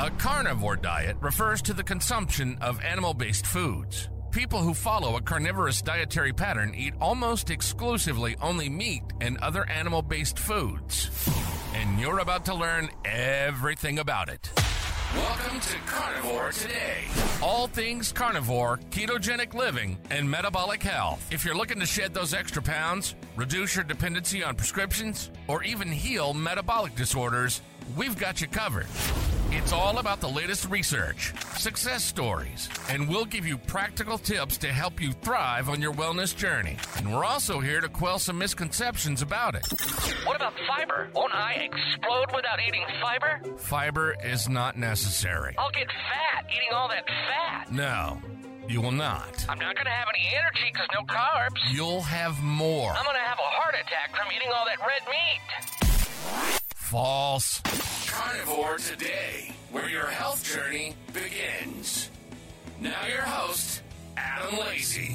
A carnivore diet refers to the consumption of animal-based foods. People who follow a carnivorous dietary pattern eat almost exclusively only meat and other animal-based foods. And you're about to learn everything about it. Welcome to Carnivore Today. All things carnivore, ketogenic living, and metabolic health. If you're looking to shed those extra pounds, reduce your dependency on prescriptions, or even heal metabolic disorders, we've got you covered. It's all about the latest research, success stories, and we'll give you practical tips to help you thrive on your wellness journey. And we're also here to quell some misconceptions about it. What about fiber? Won't I explode without eating fiber? Fiber is not necessary. I'll get fat eating all that fat. No, you will not. I'm not going to have any energy because no carbs. You'll have more. I'm going to have a heart attack from eating all that red meat. False. Carnivore Today, where your health journey begins. Now your host, Adam Lacey.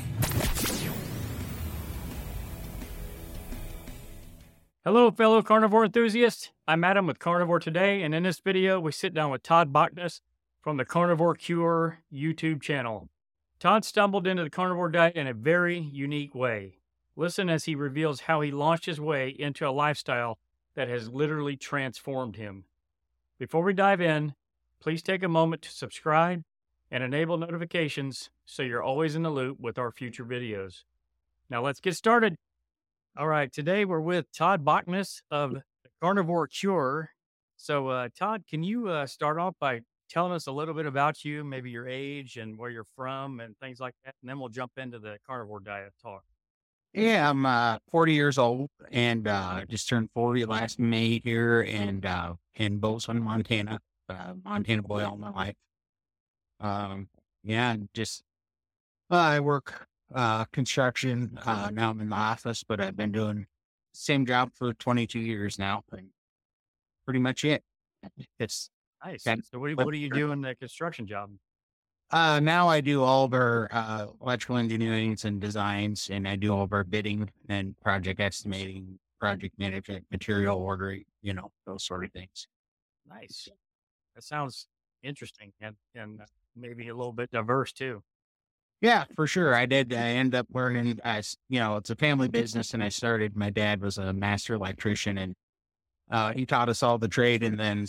Hello, fellow carnivore enthusiasts. I'm Adam with Carnivore Today, and in this video, we sit down with Todd Bachnes from the Carnivore Cure YouTube channel. Todd stumbled into the carnivore diet in a very unique way. Listen as he reveals how he launched his way into a lifestyle that has literally transformed him. Before we dive in, please take a moment to subscribe and enable notifications so you're always in the loop with our future videos. Now let's get started. All right, today we're with Todd Bachnes of the Carnivore Cure. So Todd, can you start off by telling us a little bit about you, maybe your age and where you're from and things like that, and then we'll jump into the carnivore diet talk. Yeah, I'm 40 years old and just turned 40 last May here in Bozeman, Montana. Montana boy all my life. I work construction. Now I'm in the office, but I've been doing the same job for 22 years now. And pretty much it. It's nice. So what do you do in the construction job? Now I do all of our electrical engineering and designs, and I do all of our bidding and project estimating, project management, material ordering, those sort of things. Nice. That sounds interesting and maybe a little bit diverse too. Yeah, for sure. I end up learning, it's a family business, and my dad was a master electrician, and he taught us all the trade, and then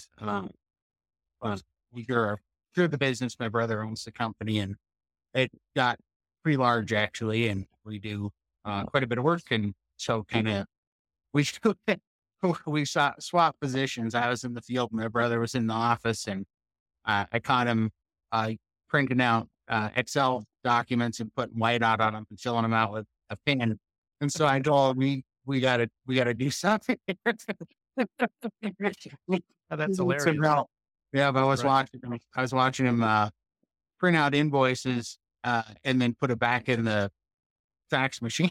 we grew the business. My brother owns the company, and it got pretty large actually, and we do quite a bit of work. And so we swapped positions. I was in the field, my brother was in the office, and I caught him printing out Excel documents and putting whiteout on them and filling them out with a pen. And so I told him, we gotta do something. That's hilarious. Yeah, but I was watching him print out invoices and then put it back in the fax machine.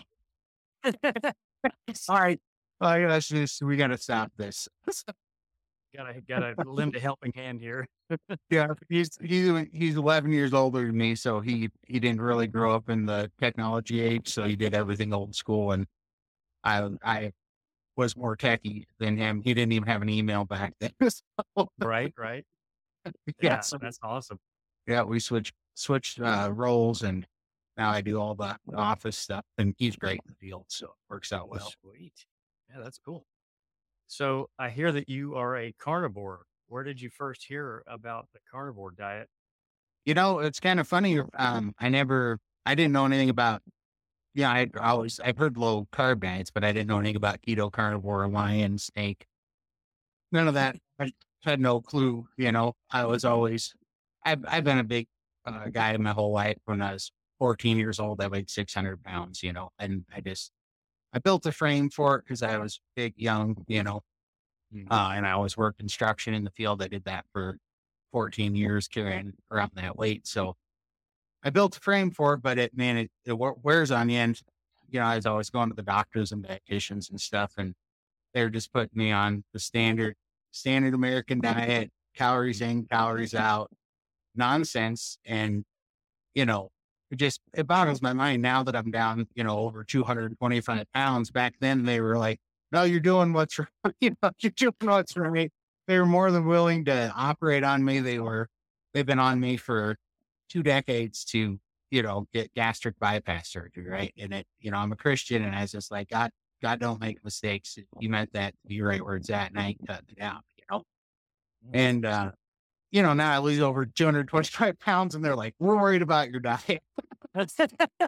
All right, we got to stop this. Gotta lend a helping hand here. Yeah, he's 11 years older than me, so he didn't really grow up in the technology age, so he did everything old school, and I was more techy than him. He didn't even have an email back then. Right. Yeah, that's awesome. Yeah, we switched roles, and now I do all the office stuff, and he's great in the field, so it works out well. Sweet. Yeah, that's cool. So I hear that you are a carnivore. Where did you first hear about the carnivore diet? It's kind of funny. I didn't know anything about. Yeah, I've heard low carb diets, but I didn't know anything about keto, carnivore, lion, snake. None of that. I had no clue. I was always. I've been a big guy my whole life. When I was 14 years old, I weighed 600 pounds. And I built a frame for it because I was big, young. And I always worked construction in the field. I did that for 14 years, carrying around that weight. So I built a frame for it, but it wears on the end. I was always going to the doctors and dietitians and stuff, and they were just putting me on the standard American diet, calories in, calories out, nonsense. And, it boggles my mind now that I'm down, over 225 pounds. Back then they were like, no, you're doing what's right. You're doing what's right. they were more than willing to operate on me. They've been on me for 2 decades to, get gastric bypass surgery. Right. And I'm a Christian, and I was just like, God don't make mistakes. You meant that to be right where it's at, and I ain't cutting it out. And, now I lose over 225 pounds, and they're like, we're worried about your diet. That's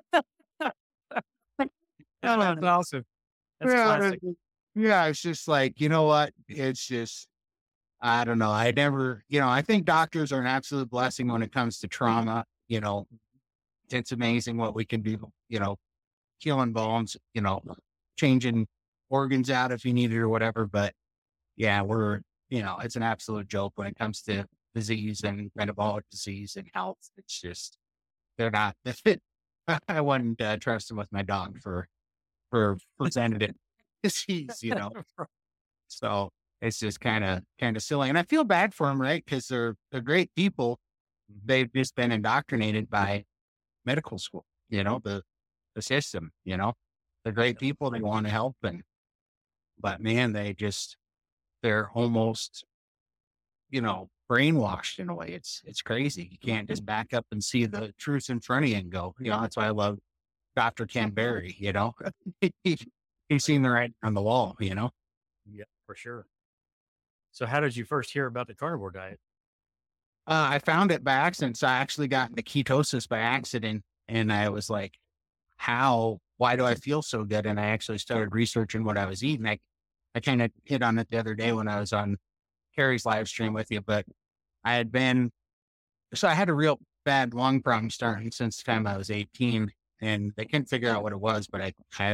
awesome. That's classic. Yeah, it's just like, you know what? It's just, I don't know. I think doctors are an absolute blessing when it comes to trauma. It's amazing what we can do, healing bones, changing organs out if you need it or whatever. But yeah, it's an absolute joke when it comes to disease and metabolic disease and health. It's just, they're not fit. I wouldn't trust them with my dog for preventative disease, So it's just kind of silly. And I feel bad for them, right? Because they're great people. They've just been indoctrinated by medical school, the system, they're great people. They want to help. But man, they're almost, brainwashed in a way. It's crazy. You can't just back up and see the truth in front of you and go, that's why I love Dr. Ken Berry, he's seen the writing on the wall, Yeah, for sure. So how did you first hear about the carnivore diet? I found it by accident. So I actually got into ketosis by accident, and I was like, why do I feel so good? And I actually started researching what I was eating. I kind of hit on it the other day when I was on Carrie's live stream with you, but I had a real bad lung problem starting since the time I was 18, and they couldn't figure out what it was, but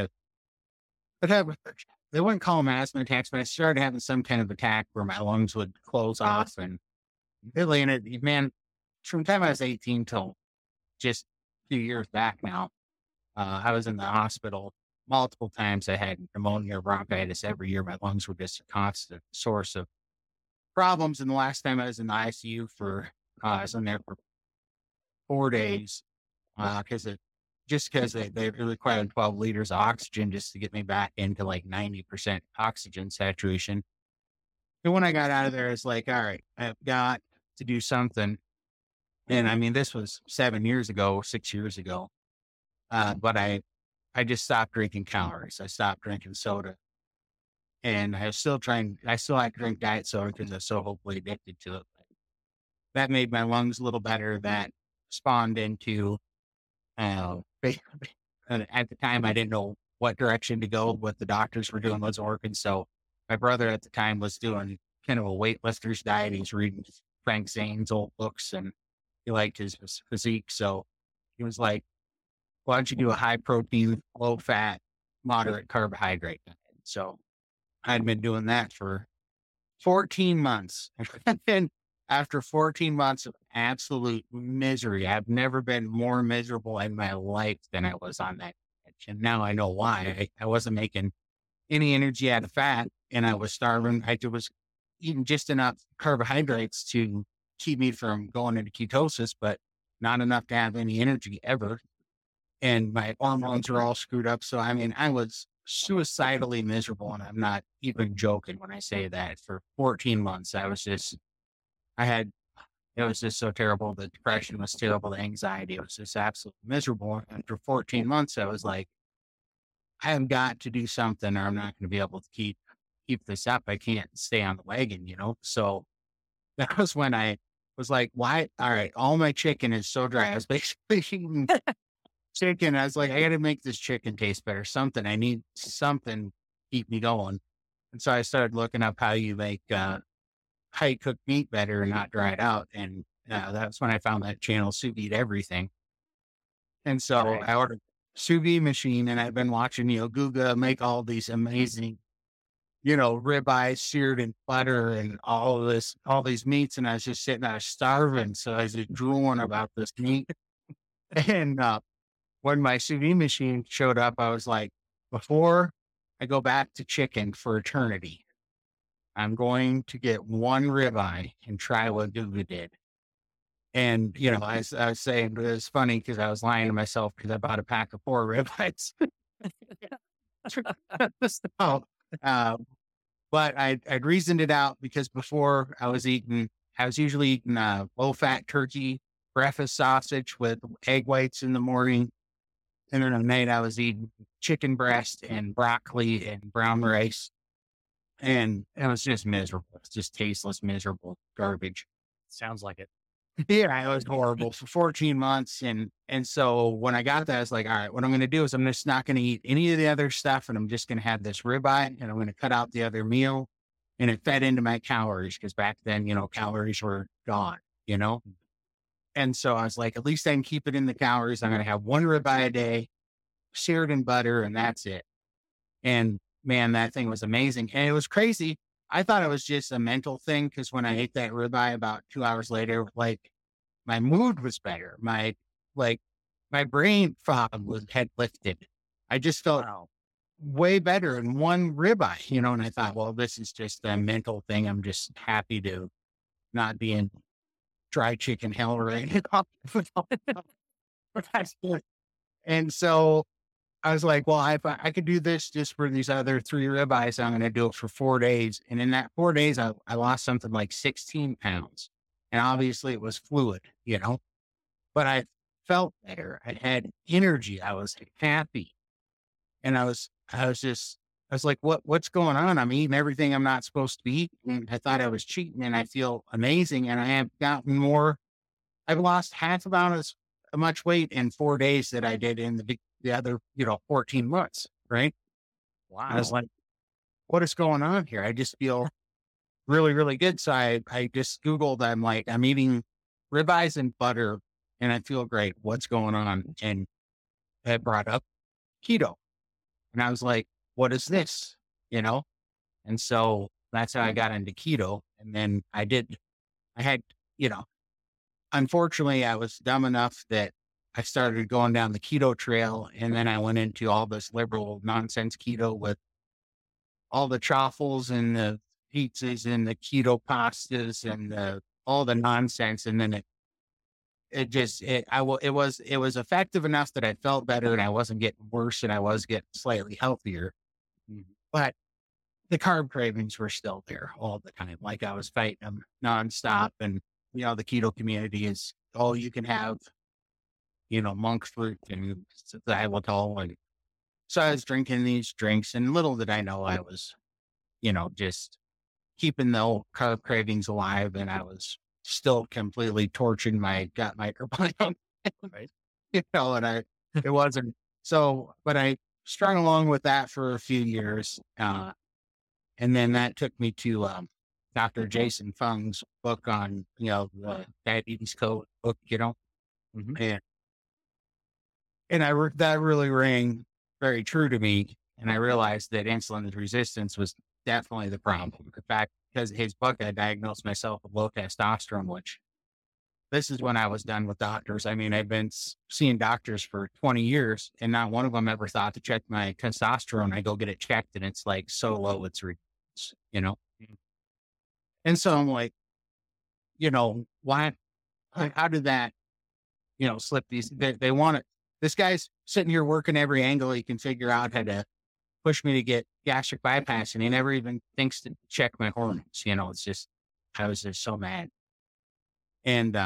they wouldn't call them asthma attacks, but I started having some kind of attack where my lungs would close off, and really, from the time I was 18 till just a few years back now, I was in the hospital multiple times. I had pneumonia, bronchitis every year. My lungs were just a constant source of problems. And the last time I was in the ICU I was in there for 4 days, because they required 12 liters of oxygen just to get me back into like 90% oxygen saturation. And when I got out of there, it's like, all right, I've got to do something. And this was 6 years ago. But I just stopped drinking calories. I stopped drinking soda, and I still like to drink diet soda because I'm so hopefully addicted to it. That made my lungs a little better. That spawned into, at the time, I didn't know what direction to go. What the doctors were doing wasn't working. So my brother at the time was doing kind of a weightlifter's diet. He's reading Frank Zane's old books, and he liked his physique. So he was like, why don't you do a high protein, low fat, moderate carbohydrate diet? So I'd been doing that for 14 months. And after 14 months of absolute misery, I've never been more miserable in my life than I was on that. And now I know why. I wasn't making any energy out of fat, and I was starving. I was eating just enough carbohydrates to keep me from going into ketosis, but not enough to have any energy ever. And my hormones were all screwed up. So, I was suicidally miserable, and I'm not even joking when I say that. For 14 months, it was just so terrible. The depression was terrible. The anxiety was just absolutely miserable. After 14 months, I was like, I have got to do something, or I'm not going to be able to keep this up. I can't stay on the wagon, So that was when I was like, why? All right, all my chicken is so dry. I was basically eating chicken. I was like, I got to make this chicken taste better. I need something to keep me going. And so I started looking up how you cook meat better and not dry it out. And that's when I found that channel, Sous Vide Everything. And so I ordered a sous vide machine, and I've been watching, Guga make all these amazing, ribeyes seared in butter and all these meats. And I was just sitting there starving. So I was just drooling about this meat. And, when my sous vide machine showed up, I was like, before I go back to chicken for eternity, I'm going to get one ribeye and try what Guga did. And, I was saying, but it was funny because I was lying to myself because I bought a pack of 4 ribeyes. So, But I'd reasoned it out because before I was usually eating low fat turkey, breakfast sausage with egg whites in the morning. And then at night I was eating chicken breast and broccoli and brown rice. And it was just miserable. It's just tasteless, miserable garbage. Sounds like it. Yeah, it was horrible for 14 months. And so when I got that, I was like, all right, what I'm going to do is I'm just not going to eat any of the other stuff. And I'm just going to have this ribeye and I'm going to cut out the other meal. And it fed into my calories because back then, calories were gone, And so I was like, at least I can keep it in the calories. I'm going to have one ribeye a day, seared in butter, and that's it. And man, that thing was amazing. And it was crazy. I thought it was just a mental thing because when I ate that ribeye about 2 hours later, like my mood was better. My brain fog had lifted. I just felt way better in one ribeye, and I thought, well, this is just a mental thing. I'm just happy to not be in dry chicken hell right now. And so I was like, well, if I could do this just for these other 3 ribeyes, I'm going to do it for 4 days. And in that 4 days, I lost something like 16 pounds. And obviously it was fluid, but I felt better. I had energy. I was happy. And I was like, what's going on? I'm eating everything I'm not supposed to eat. And I thought I was cheating and I feel amazing. And I have gotten more. I've lost half as much weight in 4 days that I did in the other, 14 months. Right. Wow. I was like, what is going on here? I just feel really, really good. So I just Googled, I'm eating ribeyes and butter and I feel great. What's going on? And it brought up keto. And I was like, what is this? And so that's how I got into keto. And then unfortunately I was dumb enough that I started going down the keto trail. And then I went into all this liberal nonsense keto with all the truffles and the pizzas and the keto pastas and all the nonsense. And then it was effective enough that I felt better and I wasn't getting worse and I was getting slightly healthier, but the carb cravings were still there all the time. Like I was fighting them nonstop. And, the keto community is, you can have, monk fruit and xylitol. And so I was drinking these drinks and little did I know I was, just keeping the old carb cravings alive. And I was still completely torching my gut microbiome. Right. And it wasn't so, but I strung along with that for a few years. And then that took me to, Dr. Jason Fung's book on, the diabetes code book, and that really rang very true to me. And I realized that insulin resistance was definitely the problem. In fact, because of his book, I diagnosed myself with low testosterone, which this is when I was done with doctors. I mean, I've been seeing doctors for 20 years and not one of them ever thought to check my testosterone. I go get it checked and it's like so low, it's ridiculous, And so I'm like, why, how did that, slip these, they want it. This guy's sitting here working every angle he can figure out how to push me to get gastric bypass. And he never even thinks to check my hormones. It's just, I was just so mad. And,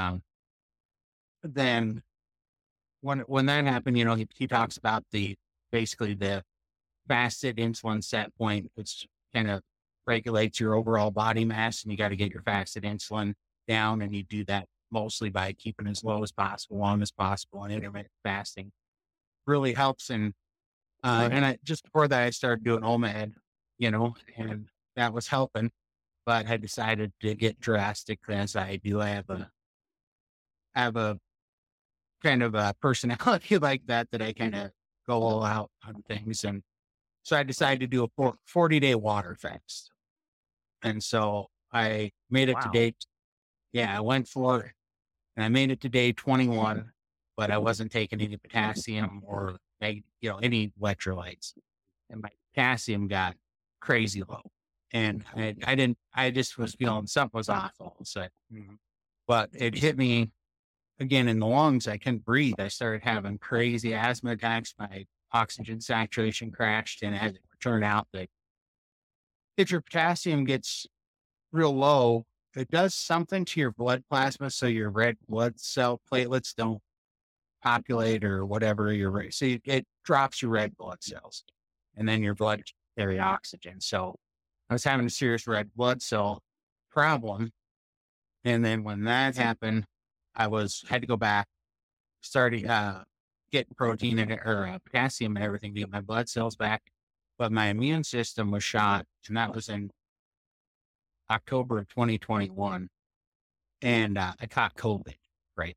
then when that happened, he talks about basically the fasted insulin set point, which kind of regulates your overall body mass, and you got to get your fasted insulin down. And you do that mostly by keeping as low as possible, long as possible. And intermittent fasting really helps. And just before that, I started doing OMAD, and that was helping, but I decided to get drastic as I do. I have a kind of a personality like that I kind of go all out on things. And so I decided to do a 40-day water fast. And so I made it to day. Yeah, I went for it and I made it to day 21, but I wasn't taking any potassium or, any electrolytes, and my potassium got crazy low. And I just was feeling something was off all of a sudden, but it hit me again in the lungs. I couldn't breathe. I started having crazy asthma attacks. My oxygen saturation crashed. And as it turned out, that if your potassium gets real low, it does something to your blood plasma. So your red blood cell platelets don't populate or whatever. It drops your red blood cells, and then your blood carry oxygen. So I was having a serious red blood cell problem. And then when that happened, had to go back, started getting protein or potassium and everything to get my blood cells back. But my immune system was shot, and that was in October of 2021. And I caught COVID, right?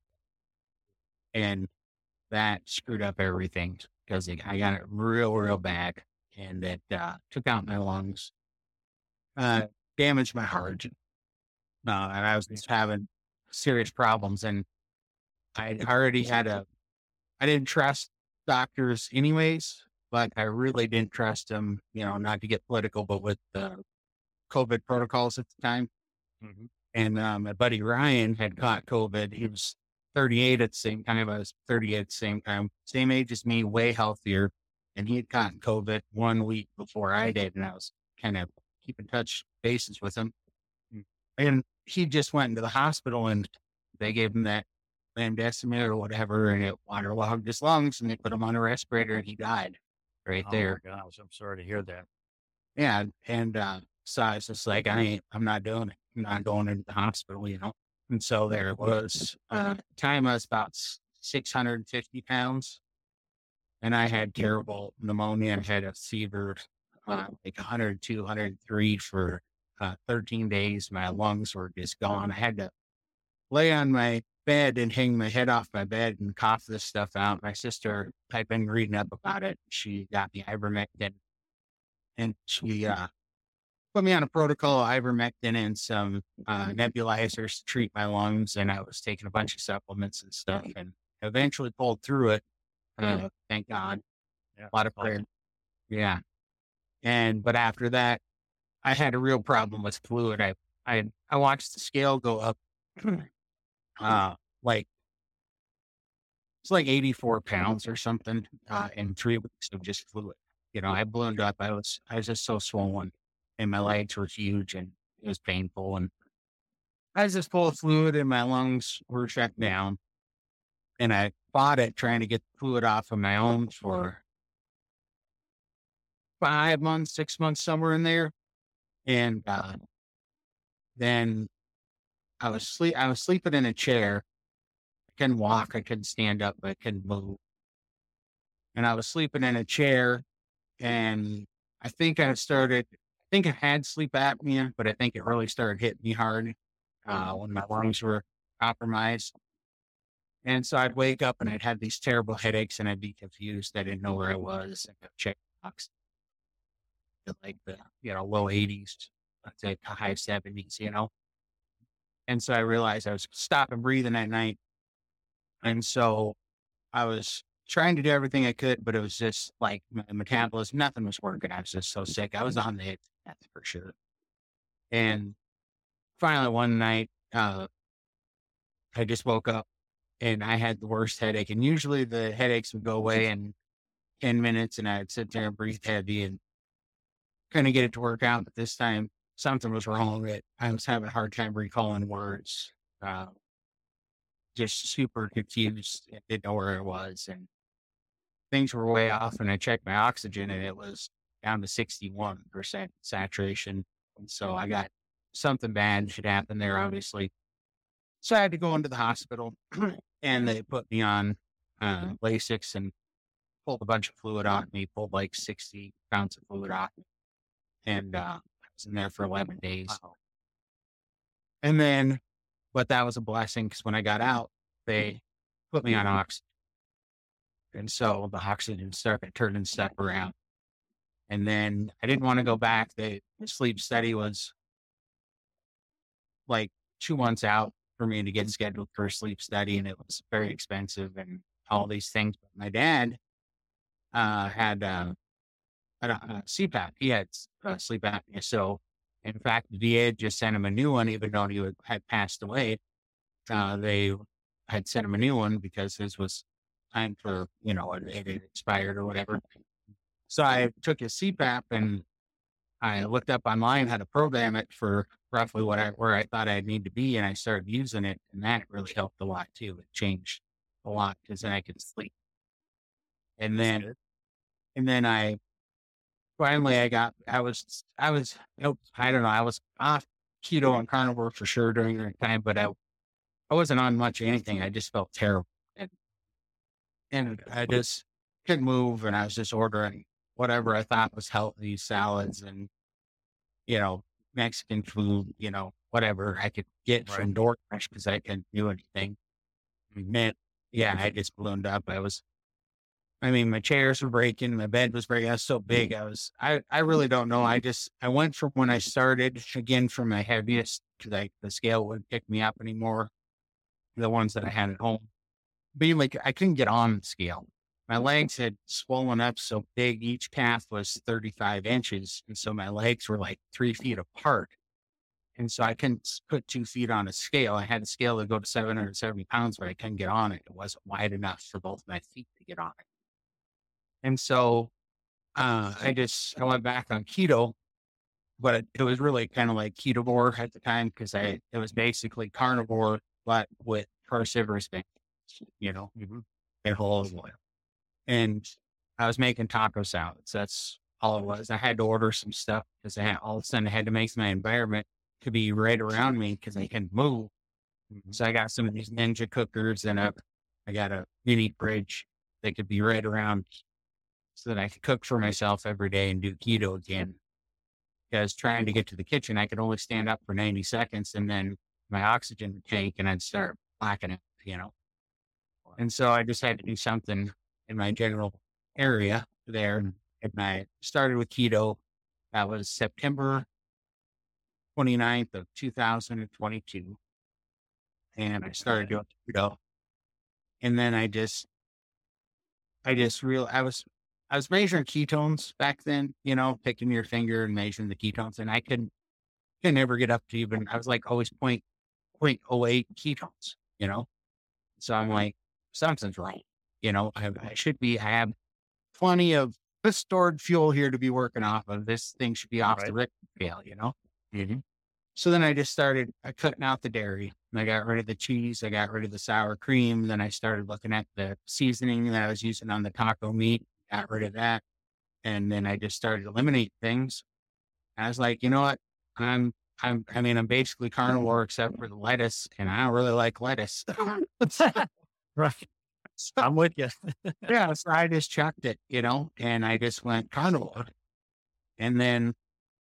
And that screwed up everything because I got it real, real bad. And it took out my lungs, damaged my heart. And I was just having serious problems. And I already I didn't trust doctors anyways, but I really didn't trust them, not to get political, but with the COVID protocols at the time. Mm-hmm. And my buddy Ryan had caught COVID. He was 38 at the same time. I was 38 at the same time, same age as me, way healthier. And he had caught COVID 1 week before I did. And I was kind of keeping touch bases with him. And he just went into the hospital, and they gave him that remdesivir or whatever, and it waterlogged his lungs, and they put him on a respirator, and he died right there. Oh my gosh, I'm sorry to hear that. Yeah. And so I was just like, I'm not doing it. I'm not going into the hospital, And so there it was. At the time I was about 650 pounds, and I had terrible pneumonia and had a fever, like 102, 103 for 13 days. My lungs were just gone. I had to lay on my bed and hang my head off my bed and cough this stuff out. My sister had been reading up about it. She got me ivermectin, and she put me on a protocol of ivermectin and some nebulizers to treat my lungs. And I was taking a bunch of supplements and stuff, and eventually pulled through it. Thank God. Yeah. A lot of prayer. Yeah. But after that, I had a real problem with fluid. I watched the scale go up, it's like 84 pounds or something, in 3 weeks of just fluid. I ballooned up. I was just so swollen, and my legs were huge, and it was painful. And I was just full of fluid, and my lungs were shut down. And I fought it, trying to get the fluid off of my own for 5 months, 6 months, somewhere in there. And then I was sleeping in a chair. I couldn't walk. I couldn't stand up. I couldn't move. And I was sleeping in a chair, and I think I had sleep apnea, but I think it really started hitting me hard when my lungs were compromised. And so I'd wake up and I'd have these terrible headaches, and I'd be confused. I didn't know where I was. And I'd check box, like the low 80s, I'd say high 70s, And so I realized I was stopping breathing at night. And so I was trying to do everything I could, but it was just like my metabolism, nothing was working. I was just so sick. I was on the edge, that's for sure. And finally one night, I just woke up, and I had the worst headache. And usually the headaches would go away in 10 minutes, and I'd sit there and breathe heavy and kind of get it to work out. But this time something was wrong with it. I was having a hard time recalling words, just super confused. I didn't know where I was, and things were way off. And I checked my oxygen, and it was down to 61% saturation. And so I got something bad should happen there, obviously. So I had to go into the hospital, and they put me on Lasix and pulled a bunch of fluid off me, pulled like 60 pounds of fluid off me. And I was in there for 11 days. Wow. And then, but that was a blessing, because when I got out, they put me on oxygen. And so the oxygen started turning stuff around. And then I didn't want to go back. The sleep study was like 2 months out for me to get scheduled for a sleep study, and it was very expensive and all these things. But my dad had CPAP. He had sleep apnea. So, in fact, the VA just sent him a new one, even though he had passed away. They had sent him a new one because his was time for, it had expired or whatever. So I took his CPAP, and I looked up online how to program it for roughly where I thought I'd need to be, and I started using it, and that really helped a lot too. It changed a lot because then I could sleep. And then, and then I finally I was I don't know, I was off keto and carnivore for sure during that time, but I wasn't on much of anything. I just felt terrible, and I just couldn't move, and I was just ordering whatever I thought was healthy, salads and, Mexican food, whatever I could get from DoorDash because I couldn't do anything. Man, yeah, I just ballooned up. My chairs were breaking, my bed was breaking. I was so big. I really don't know. I went from when I started again from my heaviest because the scale wouldn't pick me up anymore. The ones that I had at home, being like, I couldn't get on the scale. My legs had swollen up so big. Each calf was 35 inches. And so my legs were like 3 feet apart. And so I couldn't put 2 feet on a scale. I had a scale that go to 770 pounds, but I couldn't get on it. It wasn't wide enough for both my feet to get on it. And so I went back on keto, but it was really kind of like ketovore at the time because it was basically carnivore, but with cruciferous things, and whole olive oil. And I was making taco salads. That's all it was. I had to order some stuff because all of a sudden I had to make my environment to be right around me because I couldn't move. So I got some of these Ninja cookers and I got a mini fridge that could be right around so that I could cook for myself every day and do keto again. Because trying to get to the kitchen, I could only stand up for 90 seconds and then my oxygen would take and I'd start blacking out, And so I just had to do something in my general area there. And I started with keto. That was September 29th of 2022. And I started doing keto. And then I realized I was measuring ketones back then, picking your finger and measuring the ketones. And I could never get up to even, I was like always 0.08 ketones, So I'm like, something's wrong. I have plenty of stored fuel here to be working off of. This thing should be off the Richter scale, Mm-hmm. So then I just started cutting out the dairy and I got rid of the cheese. I got rid of the sour cream. Then I started looking at the seasoning that I was using on the taco meat, got rid of that. And then I just started eliminating things. I was like, you know what? I'm basically carnivore except for the lettuce and I don't really like lettuce. Right. I'm with you. Yeah. So I just chucked it, and I just went carnivore. And then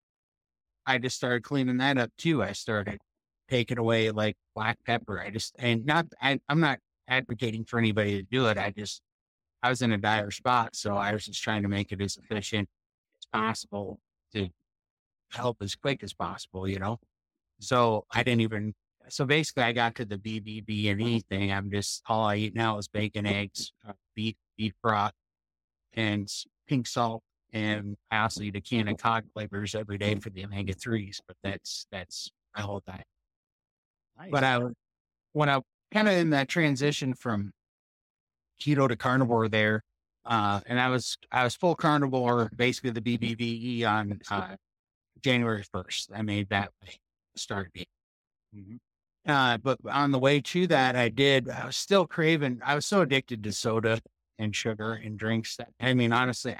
I just started cleaning that up too. I started taking away like black pepper. I'm not advocating for anybody to do it. I was in a dire spot. So I was just trying to make it as efficient as possible to help as quick as possible, So so basically I got to the BBB and anything. All I eat now is bacon, eggs, beef broth, and pink salt. And I also eat a can of cod flavors every day for the omega-3s, but that's my whole diet. Nice. But when I kind of in that transition from keto to carnivore there, and I was full carnivore, basically the BBBE on January 1st. I made that start date. Mm-hmm. But on the way to that, I was still craving. I was so addicted to soda and sugar and drinks. Honestly,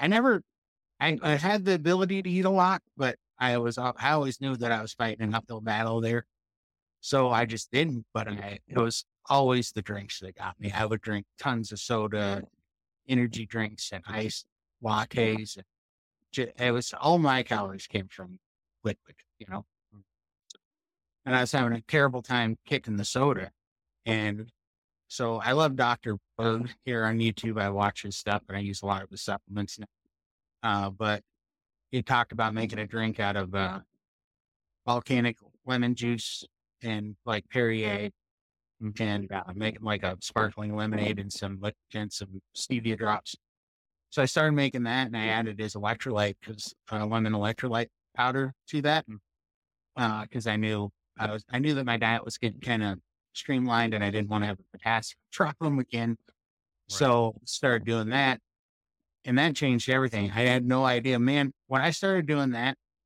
I had the ability to eat a lot, but I always knew that I was fighting an uphill battle there. So I just didn't, but it was always the drinks that got me. I would drink tons of soda, energy drinks and iced lattes. It was all my calories came from liquid, and I was having a terrible time kicking the soda. And so I love Dr. Berg here on YouTube. I watch his stuff and I use a lot of the supplements now. But he talked about making a drink out of volcanic lemon juice and like Perrier and making like a sparkling lemonade and some stevia drops. So I started making that and I added his electrolyte lemon electrolyte powder to that. Cause I knew that my diet was getting kind of streamlined and I didn't want to have a potassium problem again. Right. So started doing that. And that changed everything. I had no idea, man. When I started doing that,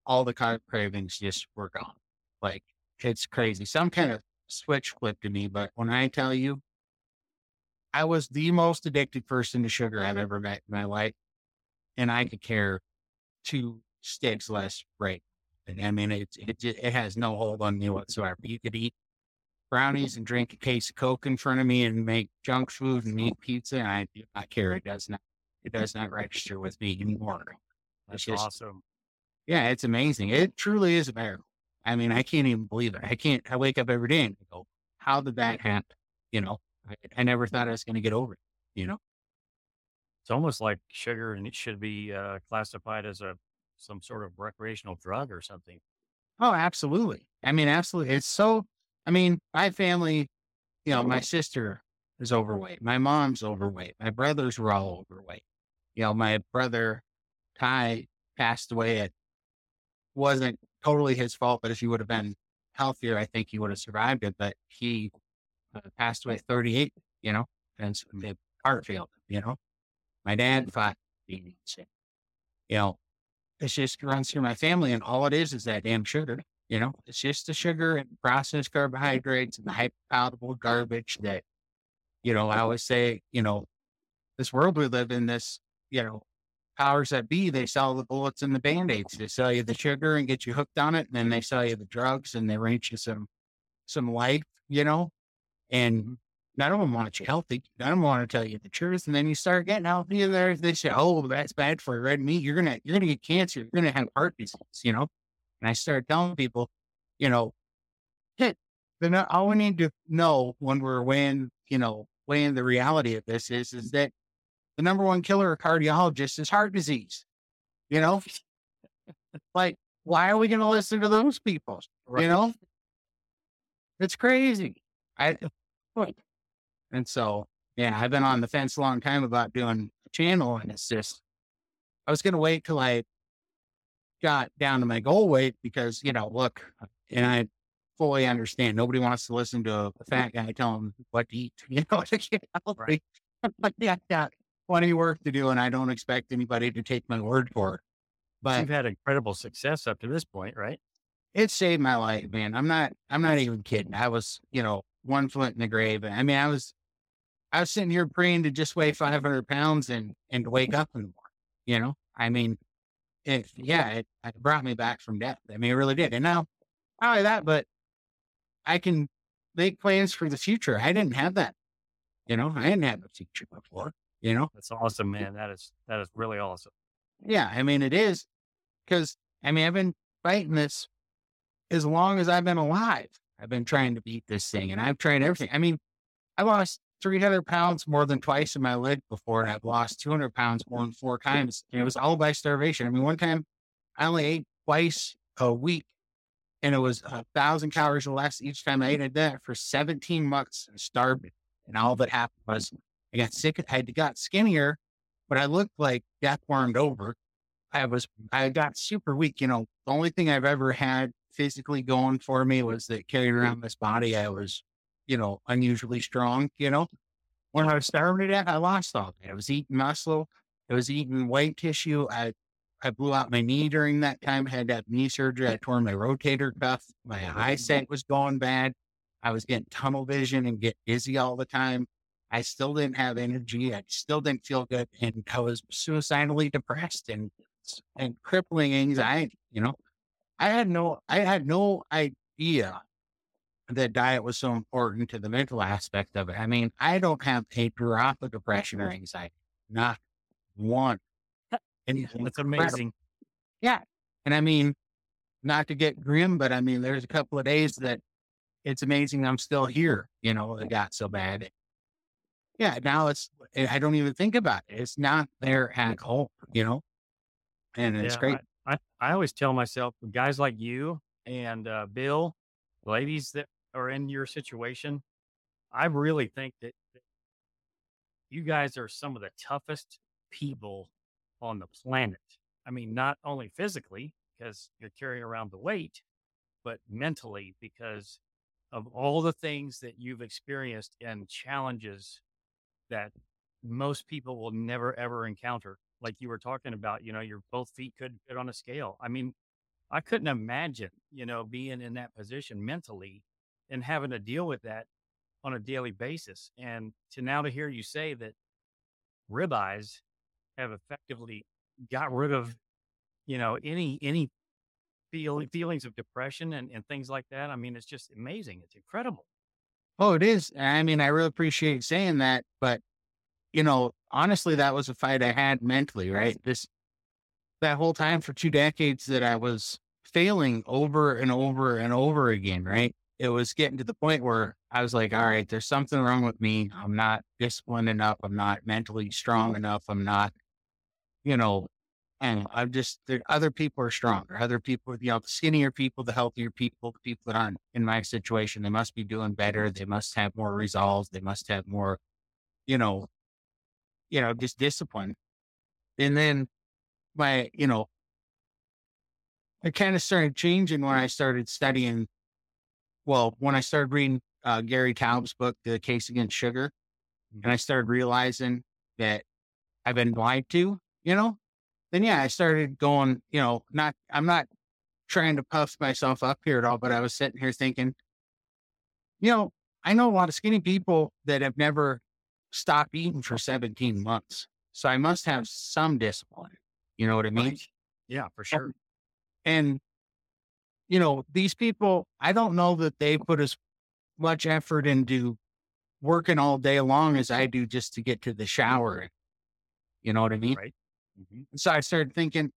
all the carb cravings just were gone. Like, it's crazy. Some kind of switch flipped to me, but when I tell you, I was the most addicted person to sugar I've ever met in my life, and I could care two sticks less right. And I mean, it has no hold on me whatsoever. You could eat brownies and drink a case of Coke in front of me and make junk food and eat pizza, and I do not care. It does not register with me anymore. That's It's just, awesome. yeah, it's amazing. It truly is a miracle. I mean, I can't even believe it. I wake up every day and go, how did that happen? You know, I never thought I was going to get over it, you know? It's almost like sugar, and it should be classified as some sort of recreational drug or something. Oh, absolutely. I mean, absolutely. I mean, my family, my sister is overweight. My mom's overweight. My brothers were all overweight. My brother, Ty, passed away. It wasn't totally his fault, but if he would have been healthier, I think he would have survived it. But he passed away at 38, and so the heart failed him. My dad fought being sick. It just runs through my family, and all it is that damn sugar. It's just the sugar and processed carbohydrates and the hyper-palatable garbage that, I always say, this world we live in, this, powers that be, they sell the bullets and the Band-Aids. They sell you the sugar and get you hooked on it, and then they sell you the drugs and they rent you some life, and none of them want you healthy. None of them want to tell you the truth. And then you start getting healthy and they say, oh, that's bad for red meat. You're going to get cancer. You're going to have heart disease, And I started telling people, all we need to know when we're weighing the reality of this is that the number one killer of cardiologists is heart disease. Like, why are we going to listen to those people? Right. It's crazy. And so, yeah, I've been on the fence a long time about doing a channel, and it's just, I was going to wait till I got down to my goal weight because, look, and I fully understand nobody wants to listen to a fat guy tell them what to eat, to get healthy. But yeah, got plenty of work to do, and I don't expect anybody to take my word for it. But you've had incredible success up to this point, right? It saved my life, man. I'm not even kidding. I was, 1 foot in the grave. I mean, I was sitting here praying to just weigh 500 pounds and to wake up in the morning, I mean, it brought me back from death. I mean, it really did. And now, not only that, but I can make plans for the future. I didn't have that, I didn't have a future before, That's awesome, man. That is really awesome. Yeah. I mean, it is because, I've been fighting this as long as I've been alive. I've been trying to beat this thing, and I've tried everything. I mean, I lost 300 pounds more than twice in my life before, and I've lost 200 pounds more than 4 times. And it was all by starvation. I mean, one time I only ate twice a week, and it was 1,000 calories or less each time I ate that for 17 months and starved. And all that happened was I got sick. I got skinnier, but I looked like death warmed over. I got super weak. The only thing I've ever had physically going for me was that carrying around this body, I was, unusually strong, When I was starving to death, I lost all that. I was eating muscle. I was eating weight tissue. I blew out my knee during that time. I had to have knee surgery. I tore my rotator cuff. My eyesight was going bad. I was getting tunnel vision and get dizzy all the time. I still didn't have energy. I still didn't feel good. And I was suicidally depressed and crippling anxiety, I had no idea that diet was so important to the mental aspect of it. I mean, I don't have a drop of depression or anxiety, not one. And That's amazing. Yeah. And I mean, not to get grim, but I mean, there's a couple of days that it's amazing I'm still here, it got so bad. Yeah. Now I don't even think about it. It's not there at all, and it's great. I always tell myself, guys like you and Bill, ladies that are in your situation, I really think that you guys are some of the toughest people on the planet. I mean, not only physically, because you're carrying around the weight, but mentally, because of all the things that you've experienced and challenges that most people will never, ever encounter. Like you were talking about, your both feet couldn't fit on a scale. I mean, I couldn't imagine, being in that position mentally and having to deal with that on a daily basis. And to hear you say that ribeyes have effectively got rid of, any feelings of depression and things like that. I mean, it's just amazing. It's incredible. Oh, it is. I mean, I really appreciate you saying that, but honestly, that was a fight I had mentally, right? That whole time for 2 decades that I was failing over and over and over again, right? It was getting to the point where I was like, all right, there's something wrong with me. I'm not disciplined enough. I'm not mentally strong enough. I'm not, and other people are stronger. Other people, the skinnier people, the healthier people, the people that aren't in my situation, they must be doing better. They must have more resolve. They must have more, you know, just discipline. And then my, it kind of started changing when I started studying. Well, when I started reading Gary Taub's book, The Case Against Sugar, and I started realizing that I've been lied to, then yeah, I started going, I'm not trying to puff myself up here at all, but I was sitting here thinking, I know a lot of skinny people that have never stopped eating for 17 months. So I must have some discipline. You know what I mean? Right. Yeah, for sure. And, these people, I don't know that they put as much effort into working all day long as I do just to get to the shower. You know what I mean? Right. Mm-hmm. So I started thinking,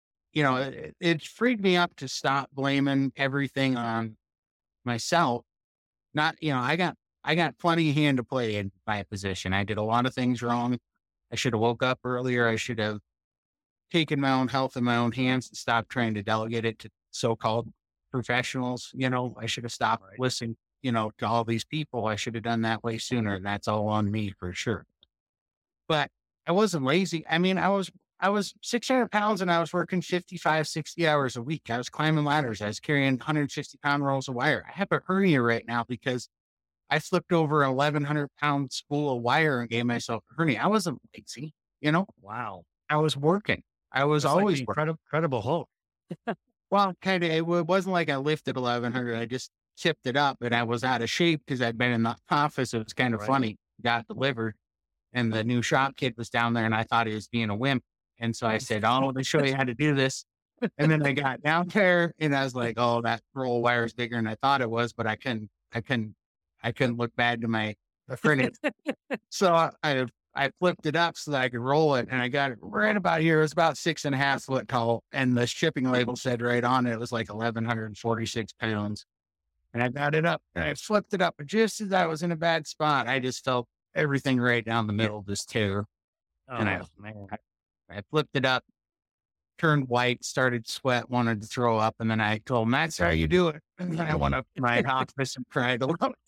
it freed me up to stop blaming everything on myself. Not, I got plenty of hand to play in my position. I did a lot of things wrong. I should have woke up earlier. I should have taken my own health in my own hands and stopped trying to delegate it to so-called professionals. I should have stopped listening, to all these people. I should have done that way sooner. And that's all on me for sure. But I wasn't lazy. I mean, I was 600 pounds and I was working 55, 60 hours a week. I was climbing ladders. I was carrying 160-pound rolls of wire. I have a hernia right now because I flipped over an 1,100-pound spool of wire and gave myself a hernia. I wasn't lazy, Wow. I was working. I was always like incredible Hulk. Well, kind of. It wasn't like I lifted 1,100. I just tipped it up and I was out of shape because I'd been in the office. It was kind of funny. Got delivered and the new shop kid was down there and I thought he was being a wimp. And so I said, oh, let me show you how to do this. And then I got down there and I was like, oh, that roll of wire is bigger than I thought it was, but I couldn't look bad to my friend. So I flipped it up so that I could roll it and I got it right about here. It was about 6.5 foot tall. And the shipping label said right on it, it was like 1,146 pounds. And I got it up and I flipped it up. But just as I was in a bad spot, I just felt everything right down the middle of this tear. Oh, and I flipped it up, turned white, started sweat, wanted to throw up. And then I told him, that's how you do it. And then I went up to my office and cried a lot.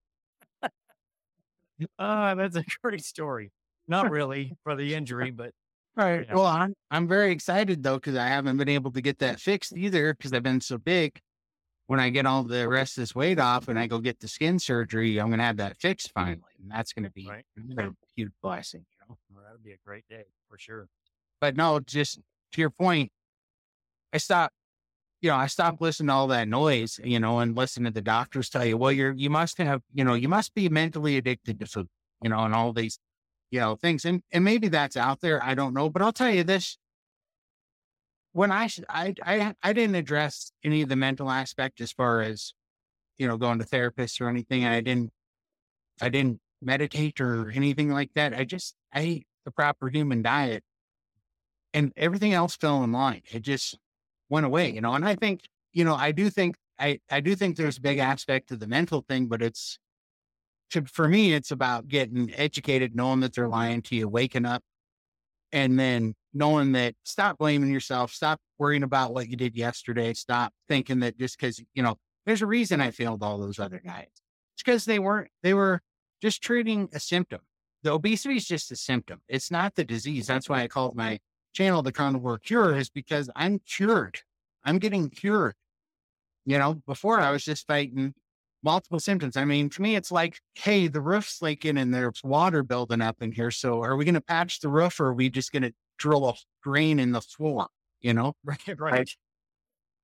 That's a great story. Not really for the injury, but. Right. Yeah. Well, I'm very excited though, because I haven't been able to get that fixed either because I've been so big. When I get all the rest of this weight off and I go get the skin surgery, I'm going to have that fixed finally. And that's going to be a huge blessing. Well, that'll be a great day for sure. But no, just to your point, I stopped listening to all that noise, and listen to the doctors tell you, well, you must be mentally addicted to food, and all these, things. And maybe that's out there. I don't know, but I'll tell you this. When I didn't address any of the mental aspect as far as, going to therapists or anything. And I didn't meditate or anything like that. I ate the proper human diet and everything else fell in line. It just went away, and I think, I do think there's a big aspect to the mental thing, but for me, it's about getting educated, knowing that they're lying to you, waking up, and then knowing that stop blaming yourself, stop worrying about what you did yesterday, stop thinking that just because, there's a reason I failed all those other guys. It's because they were just treating a symptom. The obesity is just a symptom. It's not the disease. That's why I called my channel The Carnivore Cure, is because I'm cured. I'm getting cured. Before I was just fighting multiple symptoms. I mean, to me, it's like, hey, the roof's leaking and there's water building up in here. So are we going to patch the roof or are we just going to drill a drain in the floor? Right.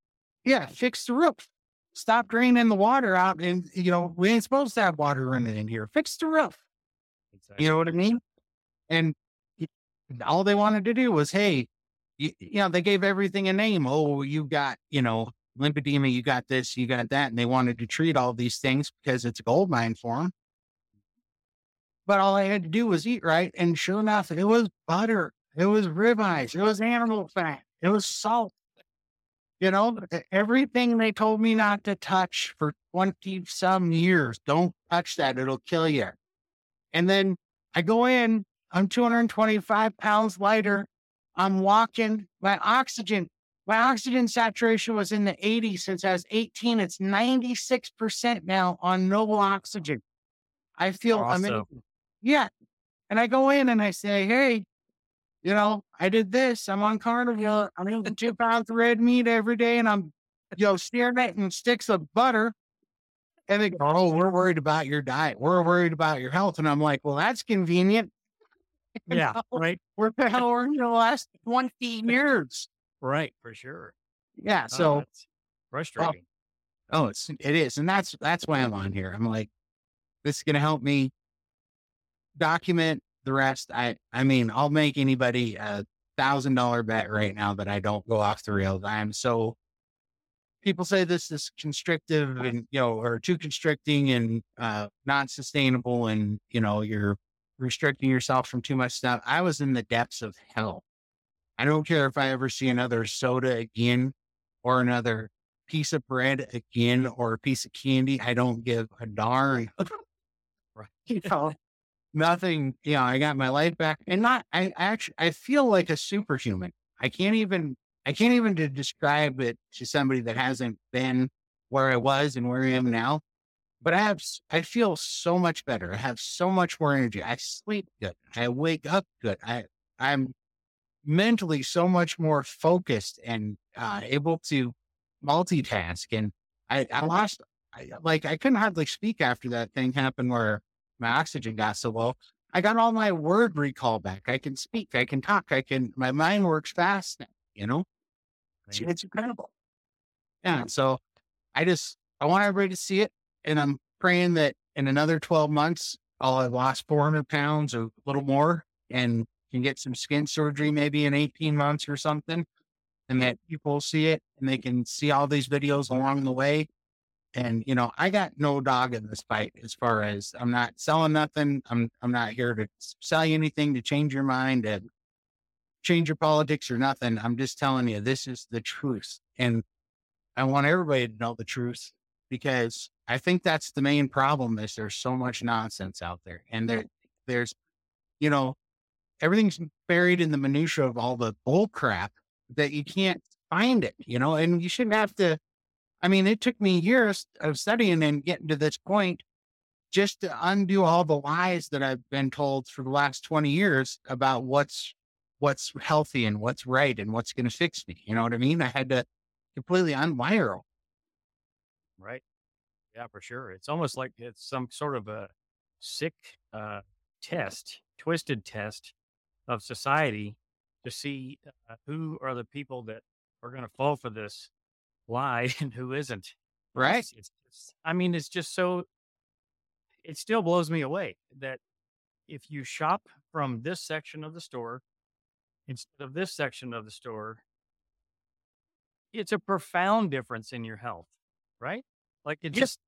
fix the roof. Stop draining the water out. And, we ain't supposed to have water running in here. Fix the roof. Exactly. You know what I mean? And all they wanted to do was, hey, they gave everything a name. Oh, you got, lymphedema, you got this, you got that. And they wanted to treat all these things because it's a gold mine for them. But all I had to do was eat right. And sure enough, it was butter. It was ribeyes. It was animal fat. It was salt. Everything they told me not to touch for 20 some years. Don't touch that. It'll kill you. And then I go in, I'm 225 pounds lighter. I'm walking. My oxygen saturation was in the 80s since I was 18. It's 96% now on no oxygen. I feel amazing. Yeah. And I go in and I say, hey, I did this. I'm on carnivore. I'm eating 2 pounds of red meat every day. And I'm, staring at and sticks of butter. And they go, oh, we're worried about your diet. We're worried about your health. And I'm like, well, that's convenient. Yeah. Right. We're the last 20 years. Right. For sure. Yeah. So it's frustrating. It is. And that's why I'm on here. I'm like, this is going to help me document the rest. I mean, I'll make anybody a $1,000 bet right now that I don't go off the rails. People say this is constrictive and, or too constricting and, not sustainable. And, you're restricting yourself from too much stuff. I was in the depths of hell. I don't care if I ever see another soda again or another piece of bread again or a piece of candy. I don't give a darn. Nothing, I got my life back and I feel like a superhuman. I can't even to describe it to somebody that hasn't been where I was and where I am now. But I feel so much better. I have so much more energy. I sleep good. I wake up good. I'm mentally so much more focused and able to multitask. And I couldn't hardly speak after that thing happened where my oxygen got so low. I got all my word recall back. I can speak. I can talk. My mind works fast now, It's incredible. Yeah. So I want everybody to see it. And I'm praying that in another 12 months, I'll have lost 400 pounds or a little more and can get some skin surgery maybe in 18 months or something. And that people see it and they can see all these videos along the way. And, I got no dog in this fight as far as I'm not selling nothing. I'm not here to sell you anything to change your mind and change your politics or nothing. I'm just telling you, this is the truth. And I want everybody to know the truth because I think that's the main problem is there's so much nonsense out there. And there's, everything's buried in the minutia of all the bull crap that you can't find it, and you shouldn't have to. I mean, it took me years of studying and getting to this point just to undo all the lies that I've been told for the last 20 years about what's healthy and what's right and what's going to fix me. You know what I mean? I had to completely unwire them. Right. Yeah, for sure. It's almost like it's some sort of a sick twisted test of society to see who are the people that are going to fall for this lie and who isn't. Right. It's just so, it still blows me away that if you shop from this section of the store instead of this section of the store, it's a profound difference in your health, right? Like it just.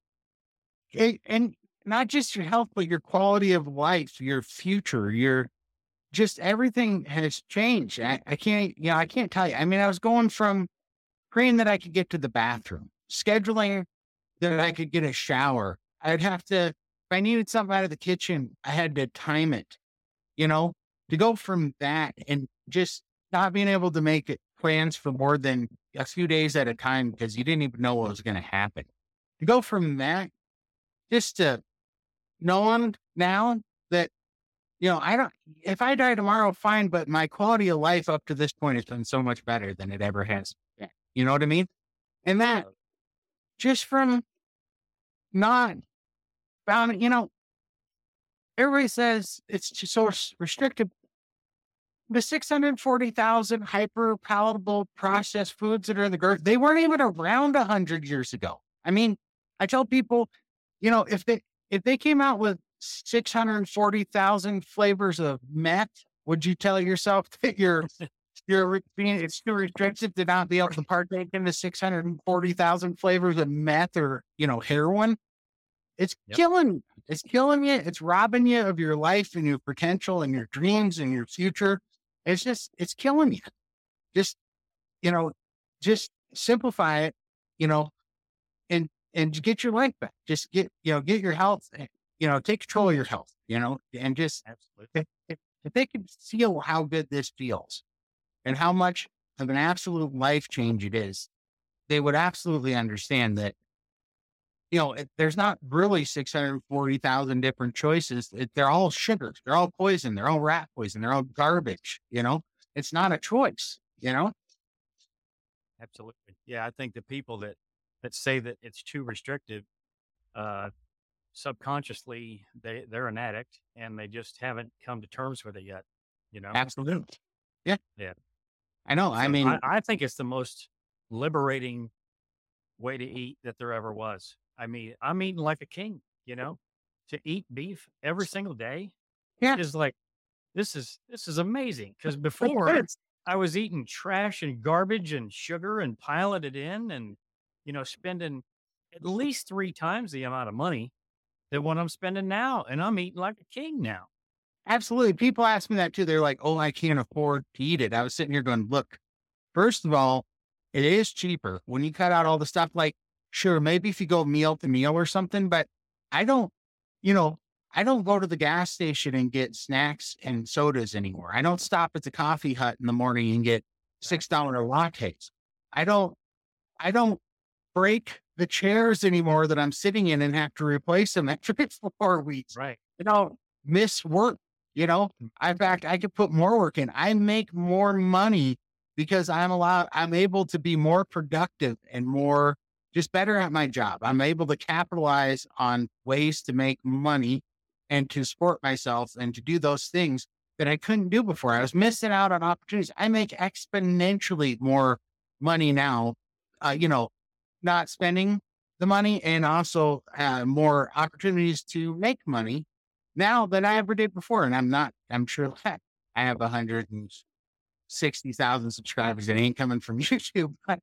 And not just your health, but your quality of life, your future, just everything has changed. I can't tell you. I mean, I was going from praying that I could get to the bathroom, scheduling that I could get a shower. I'd have to, if I needed something out of the kitchen, I had to time it, to go from that and just not being able to make plans for more than a few days at a time because you didn't even know what was going to happen. To go from that just to knowing now that, if I die tomorrow, fine, but my quality of life up to this point has been so much better than it ever has been. You know what I mean? And that just from not found, everybody says it's just so restrictive. the 640,000 hyper palatable processed foods that are in the grocery, they weren't even around 100 years ago. I mean, I tell people, if they came out with 640,000 flavors of meth, would you tell yourself that it's too restrictive to not be able to partake in the 640,000 flavors of meth or, heroin? It's killing you. It's killing you. It's robbing you of your life and your potential and your dreams and your future. It's killing you. Just simplify it, and get your life back. Just get your health, take control of your health, and just, Absolutely. if they can feel how good this feels and how much of an absolute life change it is, they would absolutely understand that, there's not really 640,000 different choices. They're all sugars. They're all poison. They're all rat poison. They're all garbage. It's not a choice, Absolutely. Yeah, I think the people that say that it's too restrictive, subconsciously they're an addict and they just haven't come to terms with it yet. Absolutely. Yeah. Yeah. I know. I So mean, I think it's the most liberating way to eat that there ever was. I mean, I'm eating like a king, to eat beef every single day yeah. is like, this is amazing. Cause before I was eating trash and garbage and sugar and piling it in and, spending at least 3 times the amount of money than what I'm spending now. And I'm eating like a king now. Absolutely. People ask me that too. They're like, oh, I can't afford to eat it. I was sitting here going, look, first of all, it is cheaper when you cut out all the stuff. Like, sure, maybe if you go meal to meal or something, but I don't go to the gas station and get snacks and sodas anymore. I don't stop at the coffee hut in the morning and get $6 lattes. I don't break the chairs anymore that I'm sitting in and have to replace them after 4 weeks. Right. Miss work, in fact, I could put more work in. I make more money because I'm able to be more productive and more just better at my job. I'm able to capitalize on ways to make money and to support myself and to do those things that I couldn't do before. I was missing out on opportunities. I make exponentially more money now, not spending the money and also more opportunities to make money now than I ever did before. And I'm sure that I have 160,000 subscribers that ain't coming from YouTube. But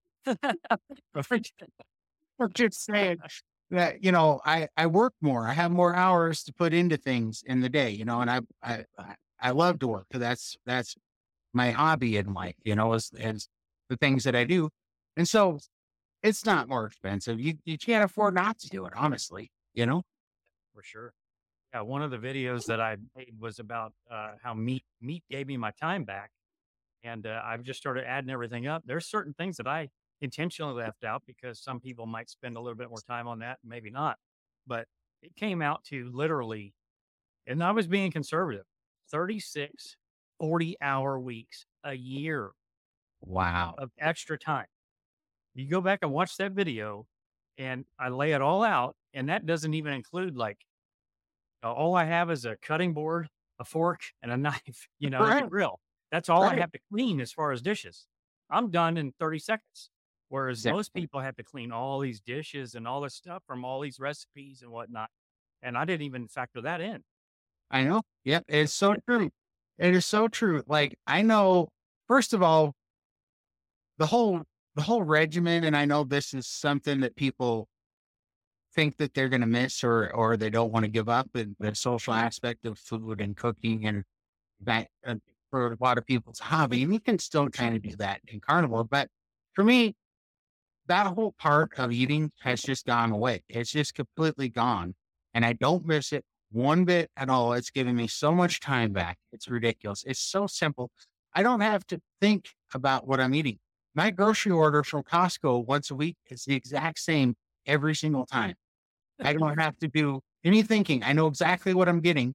I'm just saying that, I work more. I have more hours to put into things in the day, and I love to work. That's my hobby in life, is the things that I do. And so it's not more expensive. You can't afford not to do it, honestly, For sure. Yeah. One of the videos that I made was about how meat gave me my time back. And I've just started adding everything up. There's certain things that I intentionally left out because some people might spend a little bit more time on that, maybe not. But it came out to literally, and I was being conservative, 36 40-hour weeks a year. Wow. Of extra time. You go back and watch that video and I lay it all out. And that doesn't even include all I have is a cutting board, a fork, and a knife, and a grill. That's all I have to clean as far as dishes. I'm done in 30 seconds. Whereas most people have to clean all these dishes and all this stuff from all these recipes and whatnot. And I didn't even factor that in. I know. Yep. It's so true. It is so true. Like, I know, first of all, the whole regimen, and I know this is something that people think that they're going to miss or they don't want to give up, and the social aspect of food and cooking and that for a lot of people's hobby. And you can still kind of do that in carnivore. But for me, that whole part of eating has just gone away. It's just completely gone. And I don't miss it one bit at all. It's giving me so much time back. It's ridiculous. It's so simple. I don't have to think about what I'm eating. My grocery order from Costco once a week is the exact same every single time. I don't have to do any thinking. I know exactly what I'm getting.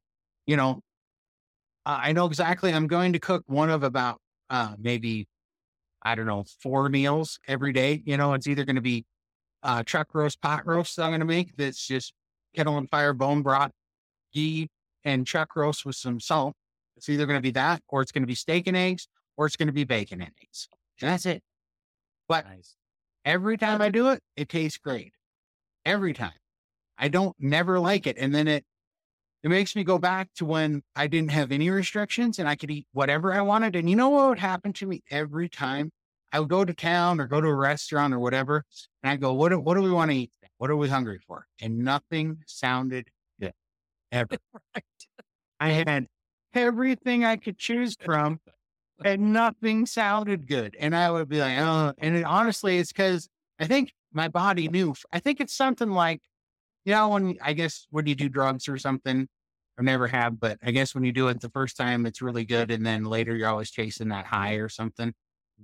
I know exactly I'm going to cook one of about maybe, 4 meals every day. It's either going to be chuck roast, pot roast I'm going to make. That's just kettle on fire, bone broth, ghee, and chuck roast with some salt. It's either going to be that, or it's going to be steak and eggs, or it's going to be bacon and eggs. And that's it. But every time I do it, it tastes great. Every time. I don't never like it. And then it makes me go back to when I didn't have any restrictions and I could eat whatever I wanted. And you know what would happen to me every time? I would go to town or go to a restaurant or whatever. And I go, what do we want to eat? What are we hungry for? And nothing sounded good ever. Right. I had everything I could choose from and nothing sounded good. And I would be like, oh, and honestly, it's because I think my body knew. I think it's something like, when you do drugs or something, I never have, but I guess when you do it the first time, it's really good. And then later you're always chasing that high or something.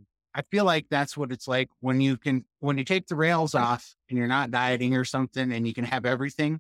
I feel like that's what it's like when you take the rails off and you're not dieting or something and you can have everything,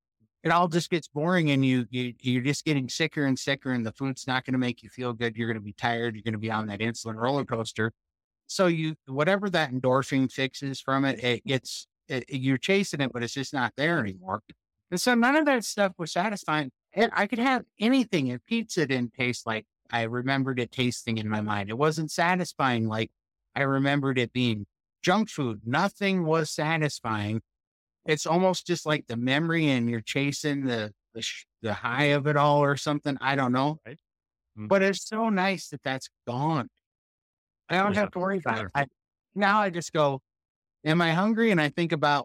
it all just gets boring and you're just getting sicker and sicker and the food's not going to make you feel good. You're going to be tired. You're going to be on that insulin roller coaster. So whatever that endorphin fixes from it, you're chasing it, but it's just not there anymore. And so none of that stuff was satisfying. And I could have anything, and pizza didn't taste like I remembered it tasting in my mind. It wasn't satisfying like I remembered it being. Junk food, nothing was satisfying. It's almost just like the memory and you're chasing the high of it all or something. I don't know. Right. But it's so nice that that's gone. I don't have to worry about it. Now I just go, am I hungry? And I think about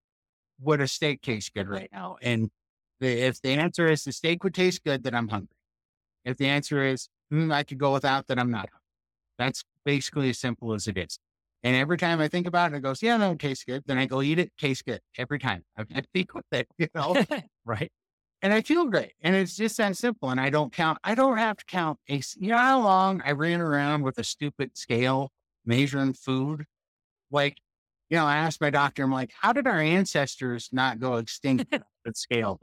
would a steak taste good right now? And if the answer is the steak would taste good, then I'm hungry. If the answer is I could go without, then I'm not hungry. That's basically as simple as it is. And every time I think about it, it goes, yeah, no, it tastes good. Then I go eat it, tastes good. Every time. I think with it, Right. And I feel great. And it's just that simple. And I don't have to count how long I ran around with a stupid scale measuring food. Like, I asked my doctor, I'm like, how did our ancestors not go extinct with scale?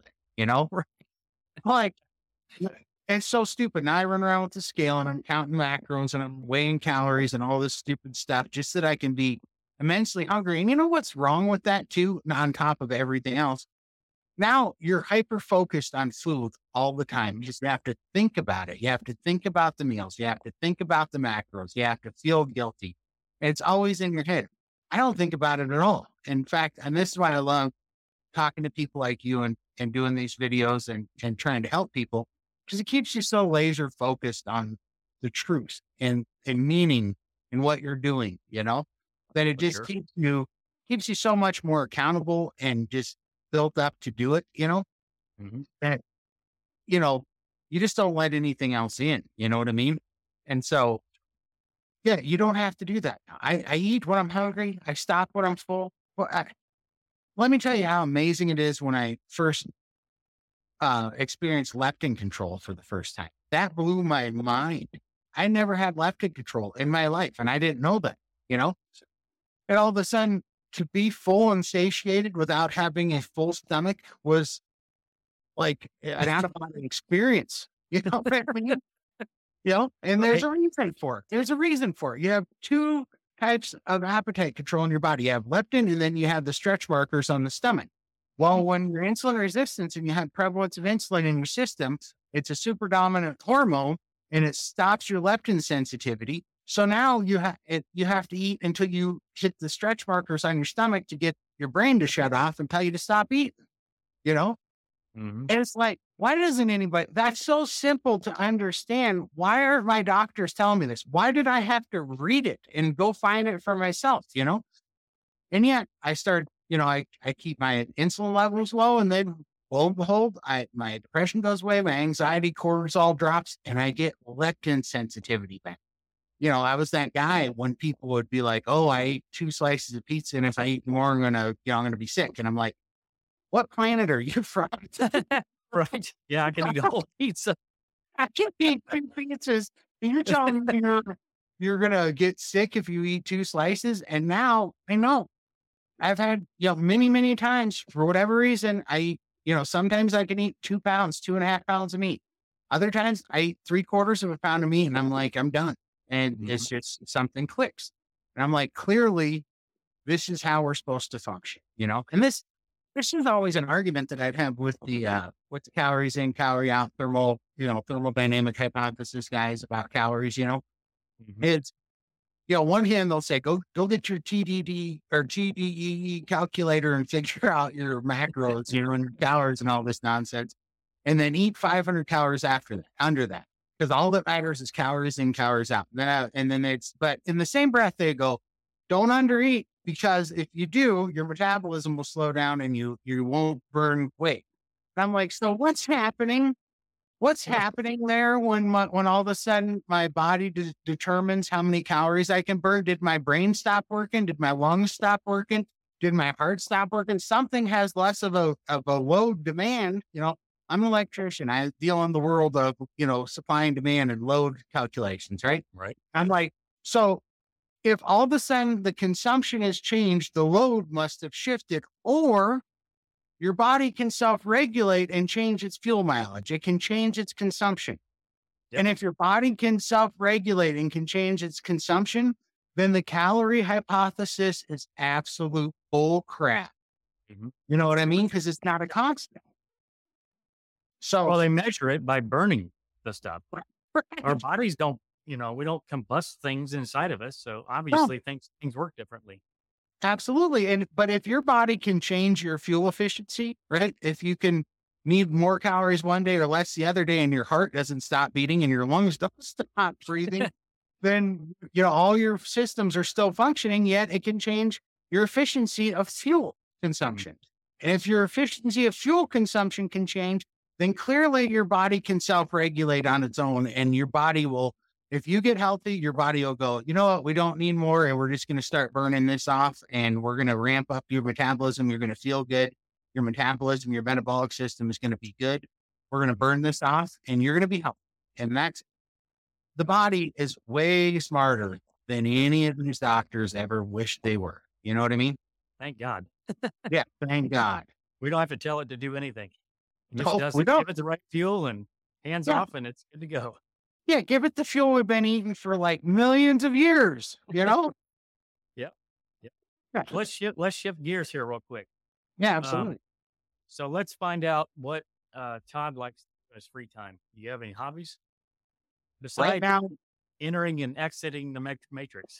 Like, it's so stupid. Now I run around with the scale and I'm counting macros and I'm weighing calories and all this stupid stuff just so that I can be immensely hungry. And you know what's wrong with that too? On top of everything else, now you're hyper focused on food all the time. You just have to think about it. You have to think about the meals. You have to think about the macros. You have to feel guilty. It's always in your head. I don't think about it at all. In fact, and this is why I love talking to people like you and doing these videos and trying to help people, because it keeps you so laser focused on the truth and meaning in what you're doing, that it just keeps you so much more accountable and just built up to do it, that, you just don't let anything else in, you know what I mean? And so, yeah, you don't have to do that. I eat when I'm hungry. I stop when I'm full. Well, let me tell you how amazing it is when I first experienced leptin control for the first time. That blew my mind. I never had leptin control in my life, and I didn't know that, And all of a sudden, to be full and satiated without having a full stomach was like an out-of-body experience. You know what I mean? And there's a reason for it. There's a reason for it. You have two types of appetite control in your body. You have leptin, and then you have the stretch markers on the stomach. Well, when you're insulin resistant and you have prevalence of insulin in your system, it's a super dominant hormone and it stops your leptin sensitivity. So now you have to eat until you hit the stretch markers on your stomach to get your brain to shut off and tell you to stop eating, And it's like, why doesn't anybody, that's so simple to understand. Why are my doctors telling me this? Why did I have to read it and go find it for myself, And yet I start, I keep my insulin levels low, and then lo and behold, my depression goes away, my anxiety, cortisol drops, and I get leptin sensitivity back. I was that guy when people would be like, oh, I ate 2 slices of pizza, and if I eat more, I'm going to be sick. And I'm like, what planet are you from? Right. Yeah, I can eat a whole pizza. I can't eat 2 pizzas. You're telling me you're going to get sick if you eat 2 slices. And now I know I've had, many, many times for whatever reason, I eat, sometimes I can eat 2 pounds, 2.5 pounds of meat. Other times I eat 3/4 of a pound of meat and I'm like, I'm done. And it's just something clicks. And I'm like, clearly this is how we're supposed to function, And this is always an argument that I'd have with the calories in, calorie out, thermodynamic hypothesis guys about calories, It's, on one hand, they'll say, go get your TDD or GDE calculator and figure out your macros, and calories and all this nonsense. And then eat 500 calories under that. Because all that matters is calories in, calories out. But in the same breath, they go, don't undereat, because if you do, your metabolism will slow down and you won't burn weight. And I'm like, so what's happening? What's happening there when all of a sudden my body determines how many calories I can burn? Did my brain stop working? Did my lungs stop working? Did my heart stop working? Something has less of a load demand. I'm an electrician. I deal in the world of, supply and demand and load calculations, right? Right. I'm like, so if all of a sudden the consumption has changed, the load must have shifted, or your body can self-regulate and change its fuel mileage. It can change its consumption. Yep. And if your body can self-regulate and can change its consumption, then the calorie hypothesis is absolute bull crap. Mm-hmm. You know what I mean? Because it's not a constant. So, well, they measure it by burning the stuff. Our bodies don't, we don't combust things inside of us. So obviously things work differently. Absolutely. But if your body can change your fuel efficiency, right? If you can need more calories one day or less the other day, and your heart doesn't stop beating and your lungs don't stop breathing, then, all your systems are still functioning, yet it can change your efficiency of fuel consumption. And if your efficiency of fuel consumption can change, then clearly your body can self-regulate on its own, and your body will, if you get healthy, your body will go, you know what, we don't need more, and we're just going to start burning this off, and we're going to ramp up your metabolism. You're going to feel good. Your metabolism, your metabolic system is going to be good. We're going to burn this off, and you're going to be healthy. And the body is way smarter than any of these doctors ever wished they were. You know what I mean? Thank God. Yeah, thank God. We don't have to tell it to do anything. We don't. Give it the right fuel and hands off, and it's good to go. Yeah, give it the fuel we've been eating for like millions of years, Yep. Yeah. Let's shift gears here real quick. Yeah, absolutely. So let's find out what Todd likes in his free time. Do you have any hobbies besides right now, entering and exiting the Matrix?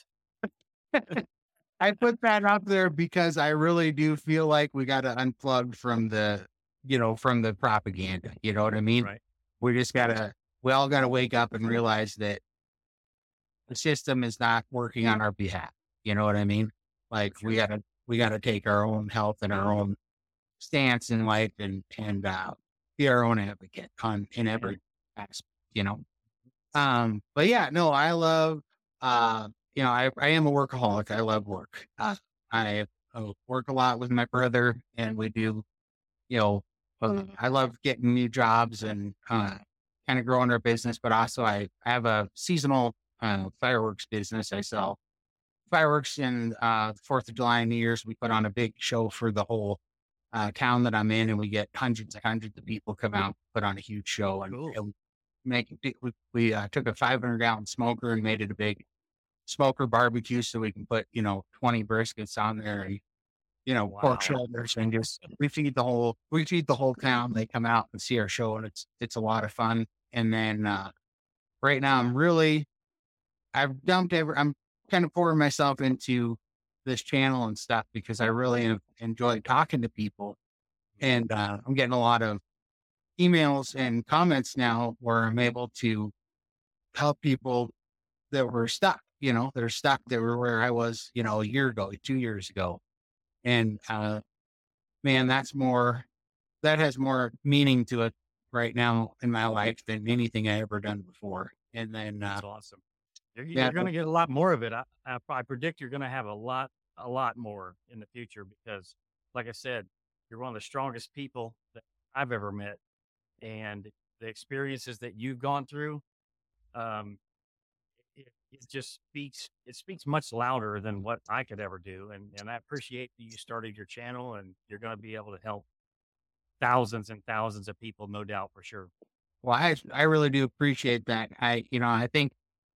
I put that up there because I really do feel like we got to unplug from the propaganda. You know what I mean? Right. We all got to wake up and realize that the system is not working on our behalf. You know what I mean? Like we got to take our own health and our own stance in life and be our own advocate in every aspect, but yeah, no, I love, I am a workaholic. I love work. I work a lot with my brother, and we do, I love getting new jobs and kind of growing our business, but also I have a seasonal fireworks business. I sell fireworks in the 4th of July and New Year's. We put on a big show for the whole town that I'm in, and we get hundreds and hundreds of people come out, put on a huge show, and, cool. we took a 500-gallon smoker and made it a big smoker barbecue, so we can put 20 briskets on there, and pork shoulders, and just we feed the whole town. They come out and see our show, and it's a lot of fun. And then right now I'm kind of pouring myself into this channel and stuff because I really enjoy talking to people, and I'm getting a lot of emails and comments now where I'm able to help people that were stuck, that were where I was, a year ago, 2 years ago. And, man, that has more meaning to it right now in my life than anything I ever done before. And then, that's awesome. You're going to get a lot more of it. I predict you're going to have a lot more in the future because, like I said, you're one of the strongest people that I've ever met, and the experiences that you've gone through, it just speaks much louder than what I could ever do. And I appreciate that you started your channel, and you're going to be able to help thousands and thousands of people, no doubt, for sure. Well, I really do appreciate that. I think,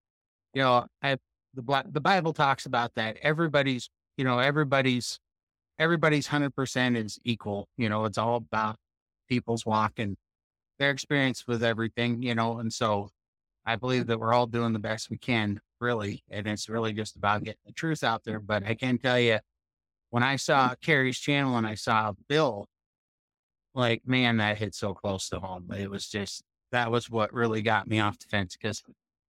the Bible talks about that. Everybody's everybody's 100% is equal. It's all about people's walk and their experience with everything, and so I believe that we're all doing the best we can, really. And it's really just about getting the truth out there. But I can tell you, when I saw Carrie's channel and I saw Bill, like, man, that hit so close to home. It was just, that was what really got me off the fence, because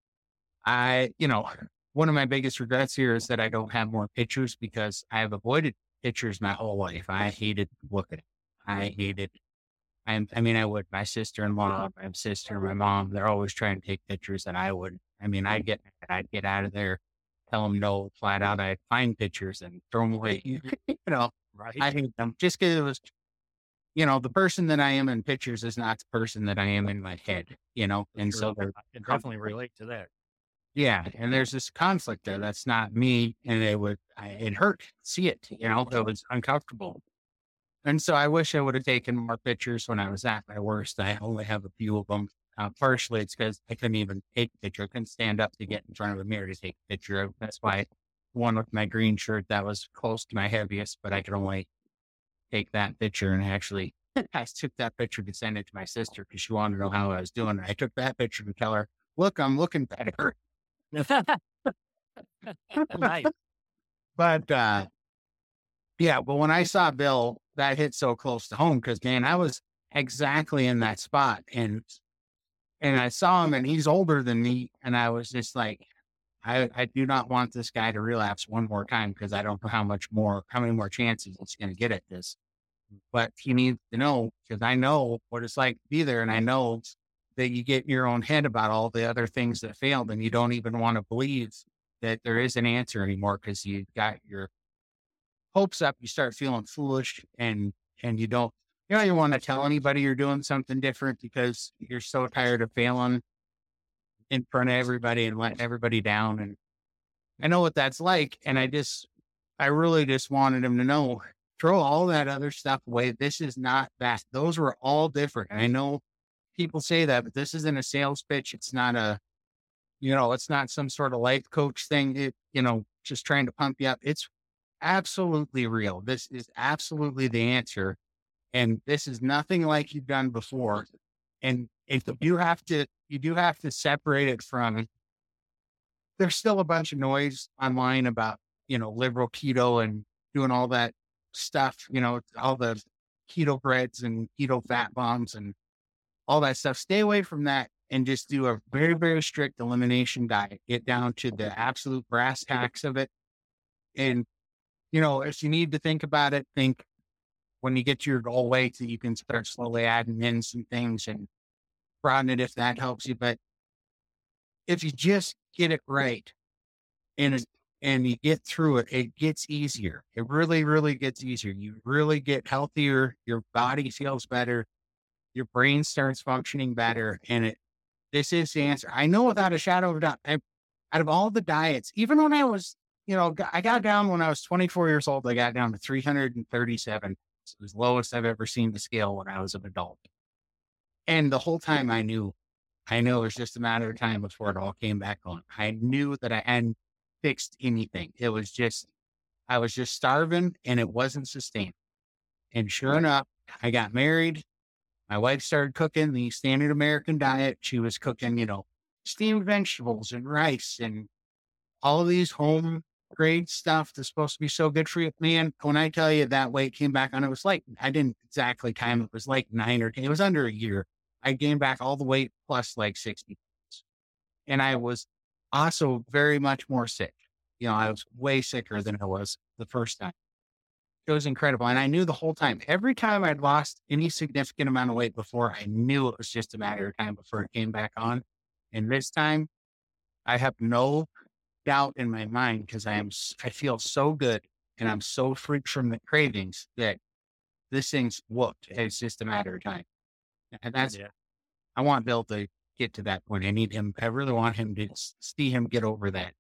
one of my biggest regrets here is that I don't have more pictures, because I have avoided pictures my whole life. I hated looking at it. I would, my sister-in-law, my sister, my mom, they're always trying to take pictures, and I'd get out of there, tell them no, flat out. I'd find pictures and throw them away. Right. I hate them just because it was, the person that I am in pictures is not the person that I am in my head, and so I can definitely relate to that. yeah. And there's this conflict there. That's not me. And it hurt to see it, it was uncomfortable. And so I wish I would have taken more pictures when I was at my worst. I only have a few of them. Partially, it's because I couldn't even take a picture. I couldn't stand up to get in front of a mirror to take a picture. That's why one with my green shirt, that was close to my heaviest, but I could only take that picture. And actually, I took that picture to send it to my sister because she wanted to know how I was doing. And I took that picture to tell her, look, I'm looking better. Nice. But but when I saw Bill, that hit so close to home, because, man, I was exactly in that spot. And I saw him, and he's older than me. And I was just like, I do not want this guy to relapse one more time, because I don't know how many more chances it's going to get at this. But he needs to know, because I know what it's like to be there. And I know that you get in your own head about all the other things that failed, and you don't even want to believe that there is an answer anymore, because you got your hopes up. You start feeling foolish, and you don't, you want to tell anybody you're doing something different, because you're so tired of failing in front of everybody and letting everybody down. And I know what that's like. And I really just wanted him to know, throw all that other stuff away. This is not that. Those were all different. And I know people say that, but this isn't a sales pitch. It's not it's not some sort of life coach thing. Just trying to pump you up. It's absolutely real. This is absolutely the answer. And this is nothing like you've done before. And if you do have to separate it from, there's still a bunch of noise online about, liberal keto and doing all that stuff, all the keto breads and keto fat bombs and all that stuff. Stay away from that and just do a very, very strict elimination diet. Get down to the absolute brass tacks of it. And, if you need to think about it, think when you get to your goal weight that you can start slowly adding in some things and broaden it if that helps you. But if you just get it right and you get through it, it gets easier. It really, really gets easier. You really get healthier. Your body feels better. Your brain starts functioning better. And this is the answer. I know without a shadow of a doubt, out of all the diets, even when I was, I got down when I was 24 years old, I got down to 337. It was the lowest I've ever seen the scale when I was an adult. And the whole time I knew it was just a matter of time before it all came back on. I knew that I hadn't fixed anything. It was just, I was just starving, and it wasn't sustainable. And sure enough, I got married. My wife started cooking the standard American diet. She was cooking, steamed vegetables and rice and all of these home grade stuff that's supposed to be so good for you. Man, when I tell you that weight came back on, it was like, I didn't exactly time. It was like 9 or 10. It was under a year. I gained back all the weight plus like 60 pounds. And I was also very much more sick. I was way sicker than I was the first time. It was incredible. And I knew the whole time, every time I'd lost any significant amount of weight before, I knew it was just a matter of time before it came back on. And this time I have no doubt in my mind, because I feel so good and I'm so free from the cravings that this thing's whooped. It's just a matter of time. And I want Bill to get to that point. I really want him to see him get over that,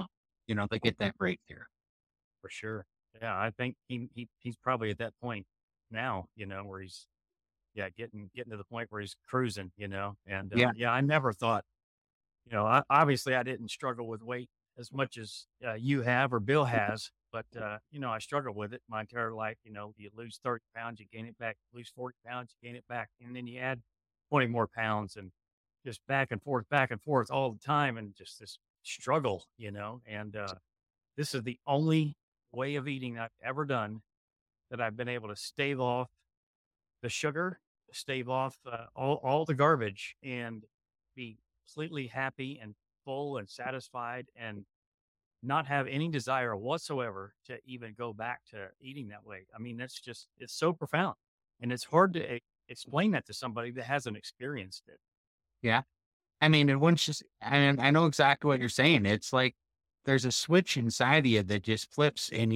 to get that breakthrough. For sure. Yeah. I think he's probably at that point now, where he's, getting to the point where he's cruising, and I never thought, obviously I didn't struggle with weight as much as you have or Bill has, but, I struggled with it my entire life. You lose 30 pounds, you gain it back, lose 40 pounds, you gain it back. And then you add 20 more pounds and just back and forth all the time. And just this struggle, and, this is the only way of eating I've ever done that I've been able to stave off the sugar, stave off all the garbage, and be completely happy and full and satisfied, and not have any desire whatsoever to even go back to eating that way. I mean, it's so profound, and it's hard to explain that to somebody that hasn't experienced it. Yeah. I mean, and once just, I know exactly what you're saying. It's like there's a switch inside of you that just flips, and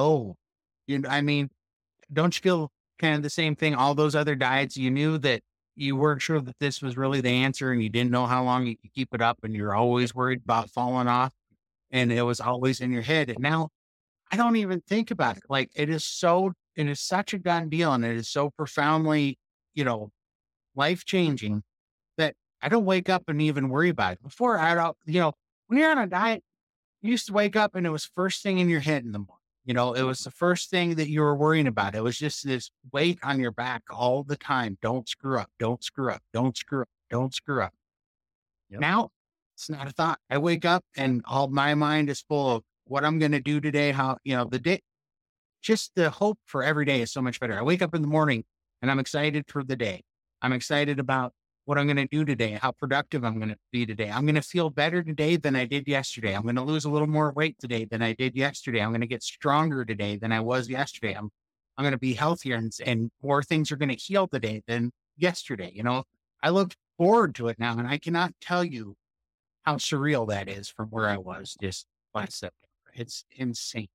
I mean, don't you feel kind of the same thing? All those other diets, you knew that you weren't sure that this was really the answer, and you didn't know how long you could keep it up, and you're always worried about falling off, and it was always in your head. And now I don't even think about it. Like it is such a done deal, and it is so profoundly, life changing that I don't wake up and even worry about it. Before I don't, when you're on a diet, you used to wake up and it was first thing in your head in the morning. It was the first thing that you were worrying about. It was just this weight on your back all the time. Don't screw up. Don't screw up. Don't screw up. Don't screw up. Yep. Now it's not a thought. I wake up and all my mind is full of what I'm going to do today. How, the day, just the hope for every day is so much better. I wake up in the morning and I'm excited for the day. I'm excited about what I'm going to do today, how productive I'm going to be today. I'm going to feel better today than I did yesterday. I'm going to lose a little more weight today than I did yesterday. I'm going to get stronger today than I was yesterday. I'm going to be healthier and more things are going to heal today than yesterday. I look forward to it now, and I cannot tell you how surreal that is from where I was just last September. It's insane.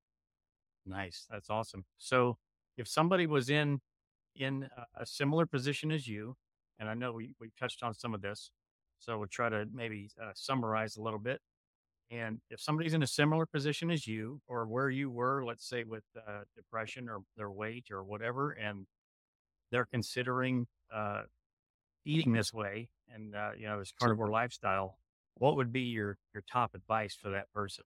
Nice. That's awesome. So if somebody was in a similar position as you, and I know we touched on some of this, so we'll try to maybe summarize a little bit. And if somebody's in a similar position as you, or where you were, let's say with depression or their weight or whatever, and they're considering eating this way and, this carnivore lifestyle, what would be your top advice for that person?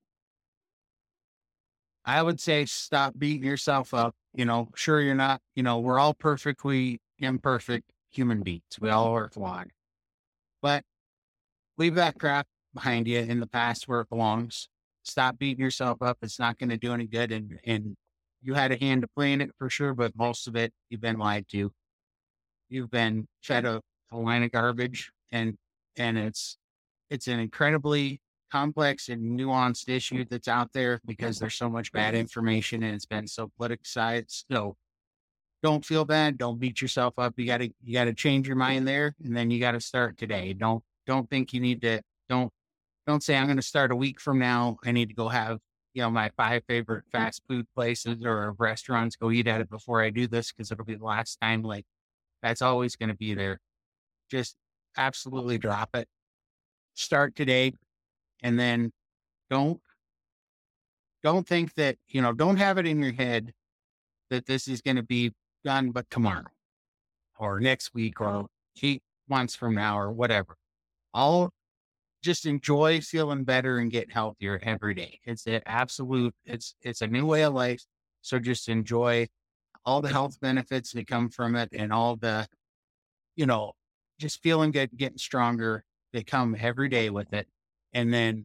I would say stop beating yourself up. Sure, you're not, we're all perfectly imperfect human beings. We all are flawed, but leave that crap behind you in the past where it belongs. Stop beating yourself up. It's not going to do any good. And you had a hand to play in it for sure, but most of it, you've been lied to. You've been fed a line of garbage, and it's an incredibly complex and nuanced issue that's out there because there's so much bad information and it's been so politicized. So don't feel bad. Don't beat yourself up. You gotta change your mind there, and then you gotta start today. Don't think you need to. Don't say I'm going to start a week from now. I need to go have my 5 favorite fast food places or restaurants. Go eat at it before I do this because it'll be the last time. Like that's always going to be there. Just absolutely drop it. Start today, and then don't think that don't have it in your head that this is going to be done, but tomorrow or next week or 8 months from now or whatever. I'll just enjoy feeling better and get healthier every day. It's a new way of life. So just enjoy all the health benefits that come from it and all the, just feeling good, getting stronger that come every day with it. And then,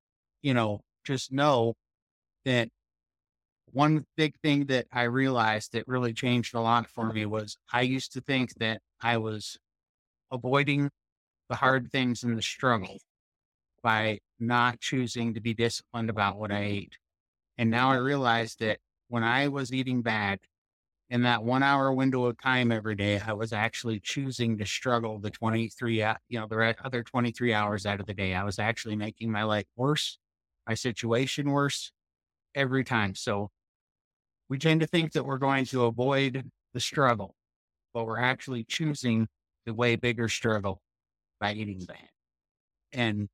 just know that one big thing that I realized that really changed a lot for me was I used to think that I was avoiding the hard things and the struggle by not choosing to be disciplined about what I ate. And now I realize that when I was eating bad in that 1 hour window of time every day, I was actually choosing to struggle the other 23 hours out of the day. I was actually making my life worse, my situation worse every time. So we tend to think that we're going to avoid the struggle, but we're actually choosing the way bigger struggle by eating bad. And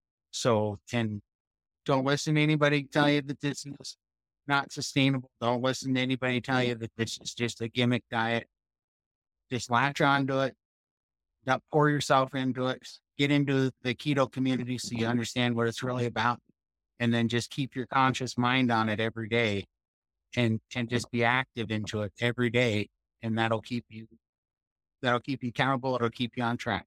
don't listen to anybody tell you that this is not sustainable. Don't listen to anybody tell you that this is just a gimmick diet. Just latch onto it. Don't pour yourself into it. Get into the keto community so you understand what it's really about. And then just keep your conscious mind on it every day. and just be active into it every day. And that'll keep you accountable. It'll keep you on track.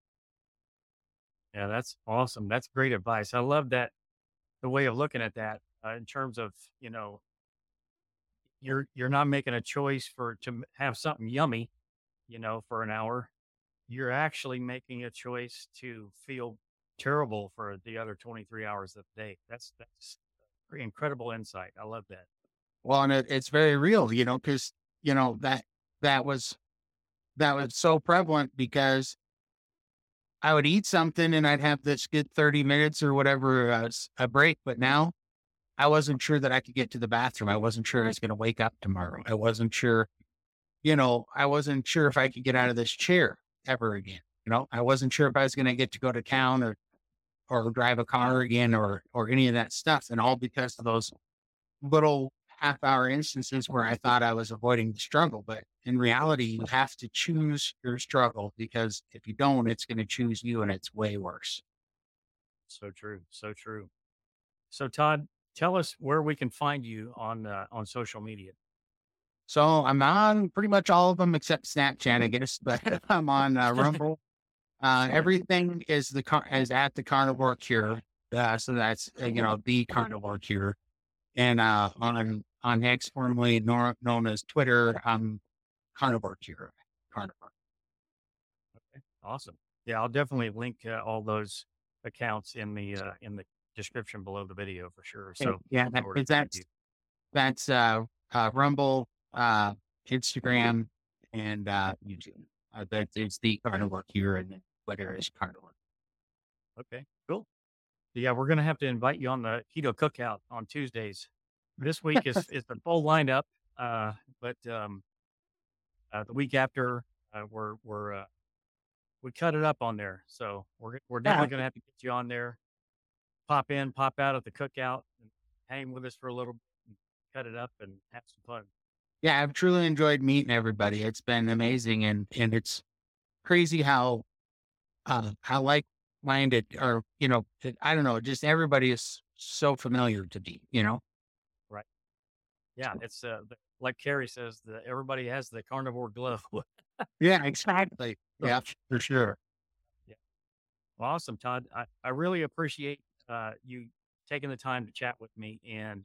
Yeah, that's awesome. That's great advice. I love that, the way of looking at that in terms of, you're not making a choice to have something yummy, for an hour. You're actually making a choice to feel terrible for the other 23 hours of the day. That's pretty incredible insight. I love that. Well, and it's very real, because, that was so prevalent, because I would eat something and I'd have this good 30 minutes or whatever, a break. But now I wasn't sure that I could get to the bathroom. I wasn't sure I was going to wake up tomorrow. I wasn't sure, I wasn't sure if I could get out of this chair ever again. I wasn't sure if I was going to get to go to town or drive a car again or any of that stuff. And all because of those little half-hour instances where I thought I was avoiding the struggle. But in reality, you have to choose your struggle, because if you don't, it's going to choose you, and it's way worse. So true. So true. So Todd, tell us where we can find you on social media. So I'm on pretty much all of them except Snapchat, I guess, but I'm on Rumble. Everything is at the Carnivore Cure. So that's, the Carnivore Cure. And on X, formerly known as Twitter, Carnivore Cure. Carnivore. Okay, awesome. Yeah, I'll definitely link all those accounts in the description below the video for sure. So yeah, that's Rumble, Instagram, and YouTube. It's the Carnivore Cure, and then Twitter is Carnivore. Okay, cool. Yeah, we're gonna have to invite you on the Keto Cookout on Tuesdays. This week is the full lineup, but the week after we cut it up on there. So we're definitely gonna have to get you on there. Pop in, pop out at the cookout, and hang with us for a little bit, and cut it up, and have some fun. Yeah, I've truly enjoyed meeting everybody. It's been amazing, and it's crazy how like-minded, or I don't know, just everybody is so familiar to me. Right. Yeah, it's like Carrie says, everybody has the carnivore glow. Yeah, exactly. Yeah, for sure. Yeah. Well, awesome, Todd. I really appreciate you taking the time to chat with me, and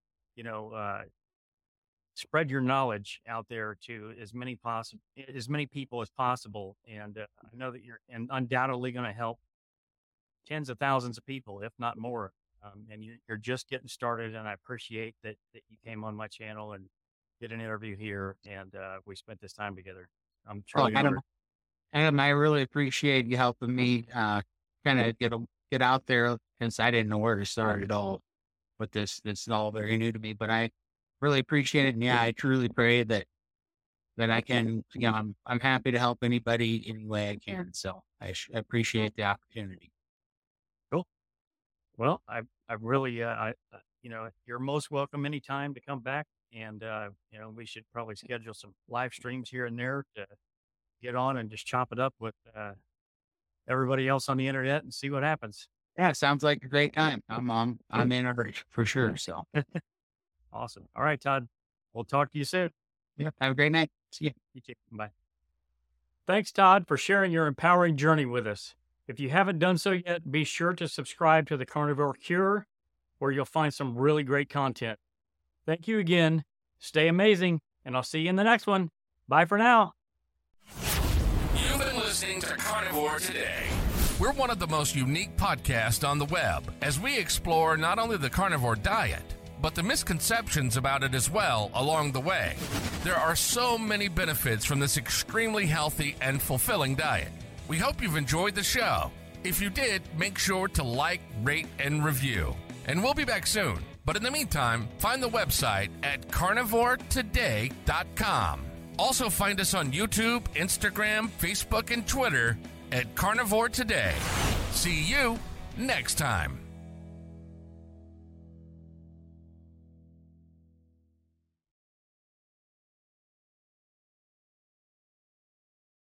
spread your knowledge out there to as many people as possible. And I know that you're undoubtedly going to help tens of thousands of people, if not more. And you're just getting started, and I appreciate that you came on my channel and did an interview here, and we spent this time together. I'm truly honored. Adam, I really appreciate you helping me kind of get out there, since I didn't know where to start at all with this. It's all very new to me, but I really appreciate it. And yeah, I truly pray that I can, I'm happy to help anybody any way I can. So I appreciate the opportunity. Cool. Well, I really, you're most welcome anytime to come back, and, we should probably schedule some live streams here and there to get on and just chop it up with, everybody else on the internet and see what happens. Yeah. Sounds like a great time. I'm in a hurry for sure. So awesome. All right, Todd, we'll talk to you soon. Yeah. Have a great night. See you. You too. Bye. Thanks, Todd, for sharing your empowering journey with us. If you haven't done so yet, be sure to subscribe to the Carnivore Cure, where you'll find some really great content. Thank you again. Stay amazing, and I'll see you in the next one. Bye for now. You've been listening to Carnivore Today. We're one of the most unique podcasts on the web, as we explore not only the carnivore diet, but the misconceptions about it as well along the way. There are so many benefits from this extremely healthy and fulfilling diet. We hope you've enjoyed the show. If you did, make sure to like, rate, and review. And we'll be back soon. But in the meantime, find the website at carnivoretoday.com. Also find us on YouTube, Instagram, Facebook, and Twitter at Carnivore Today. See you next time.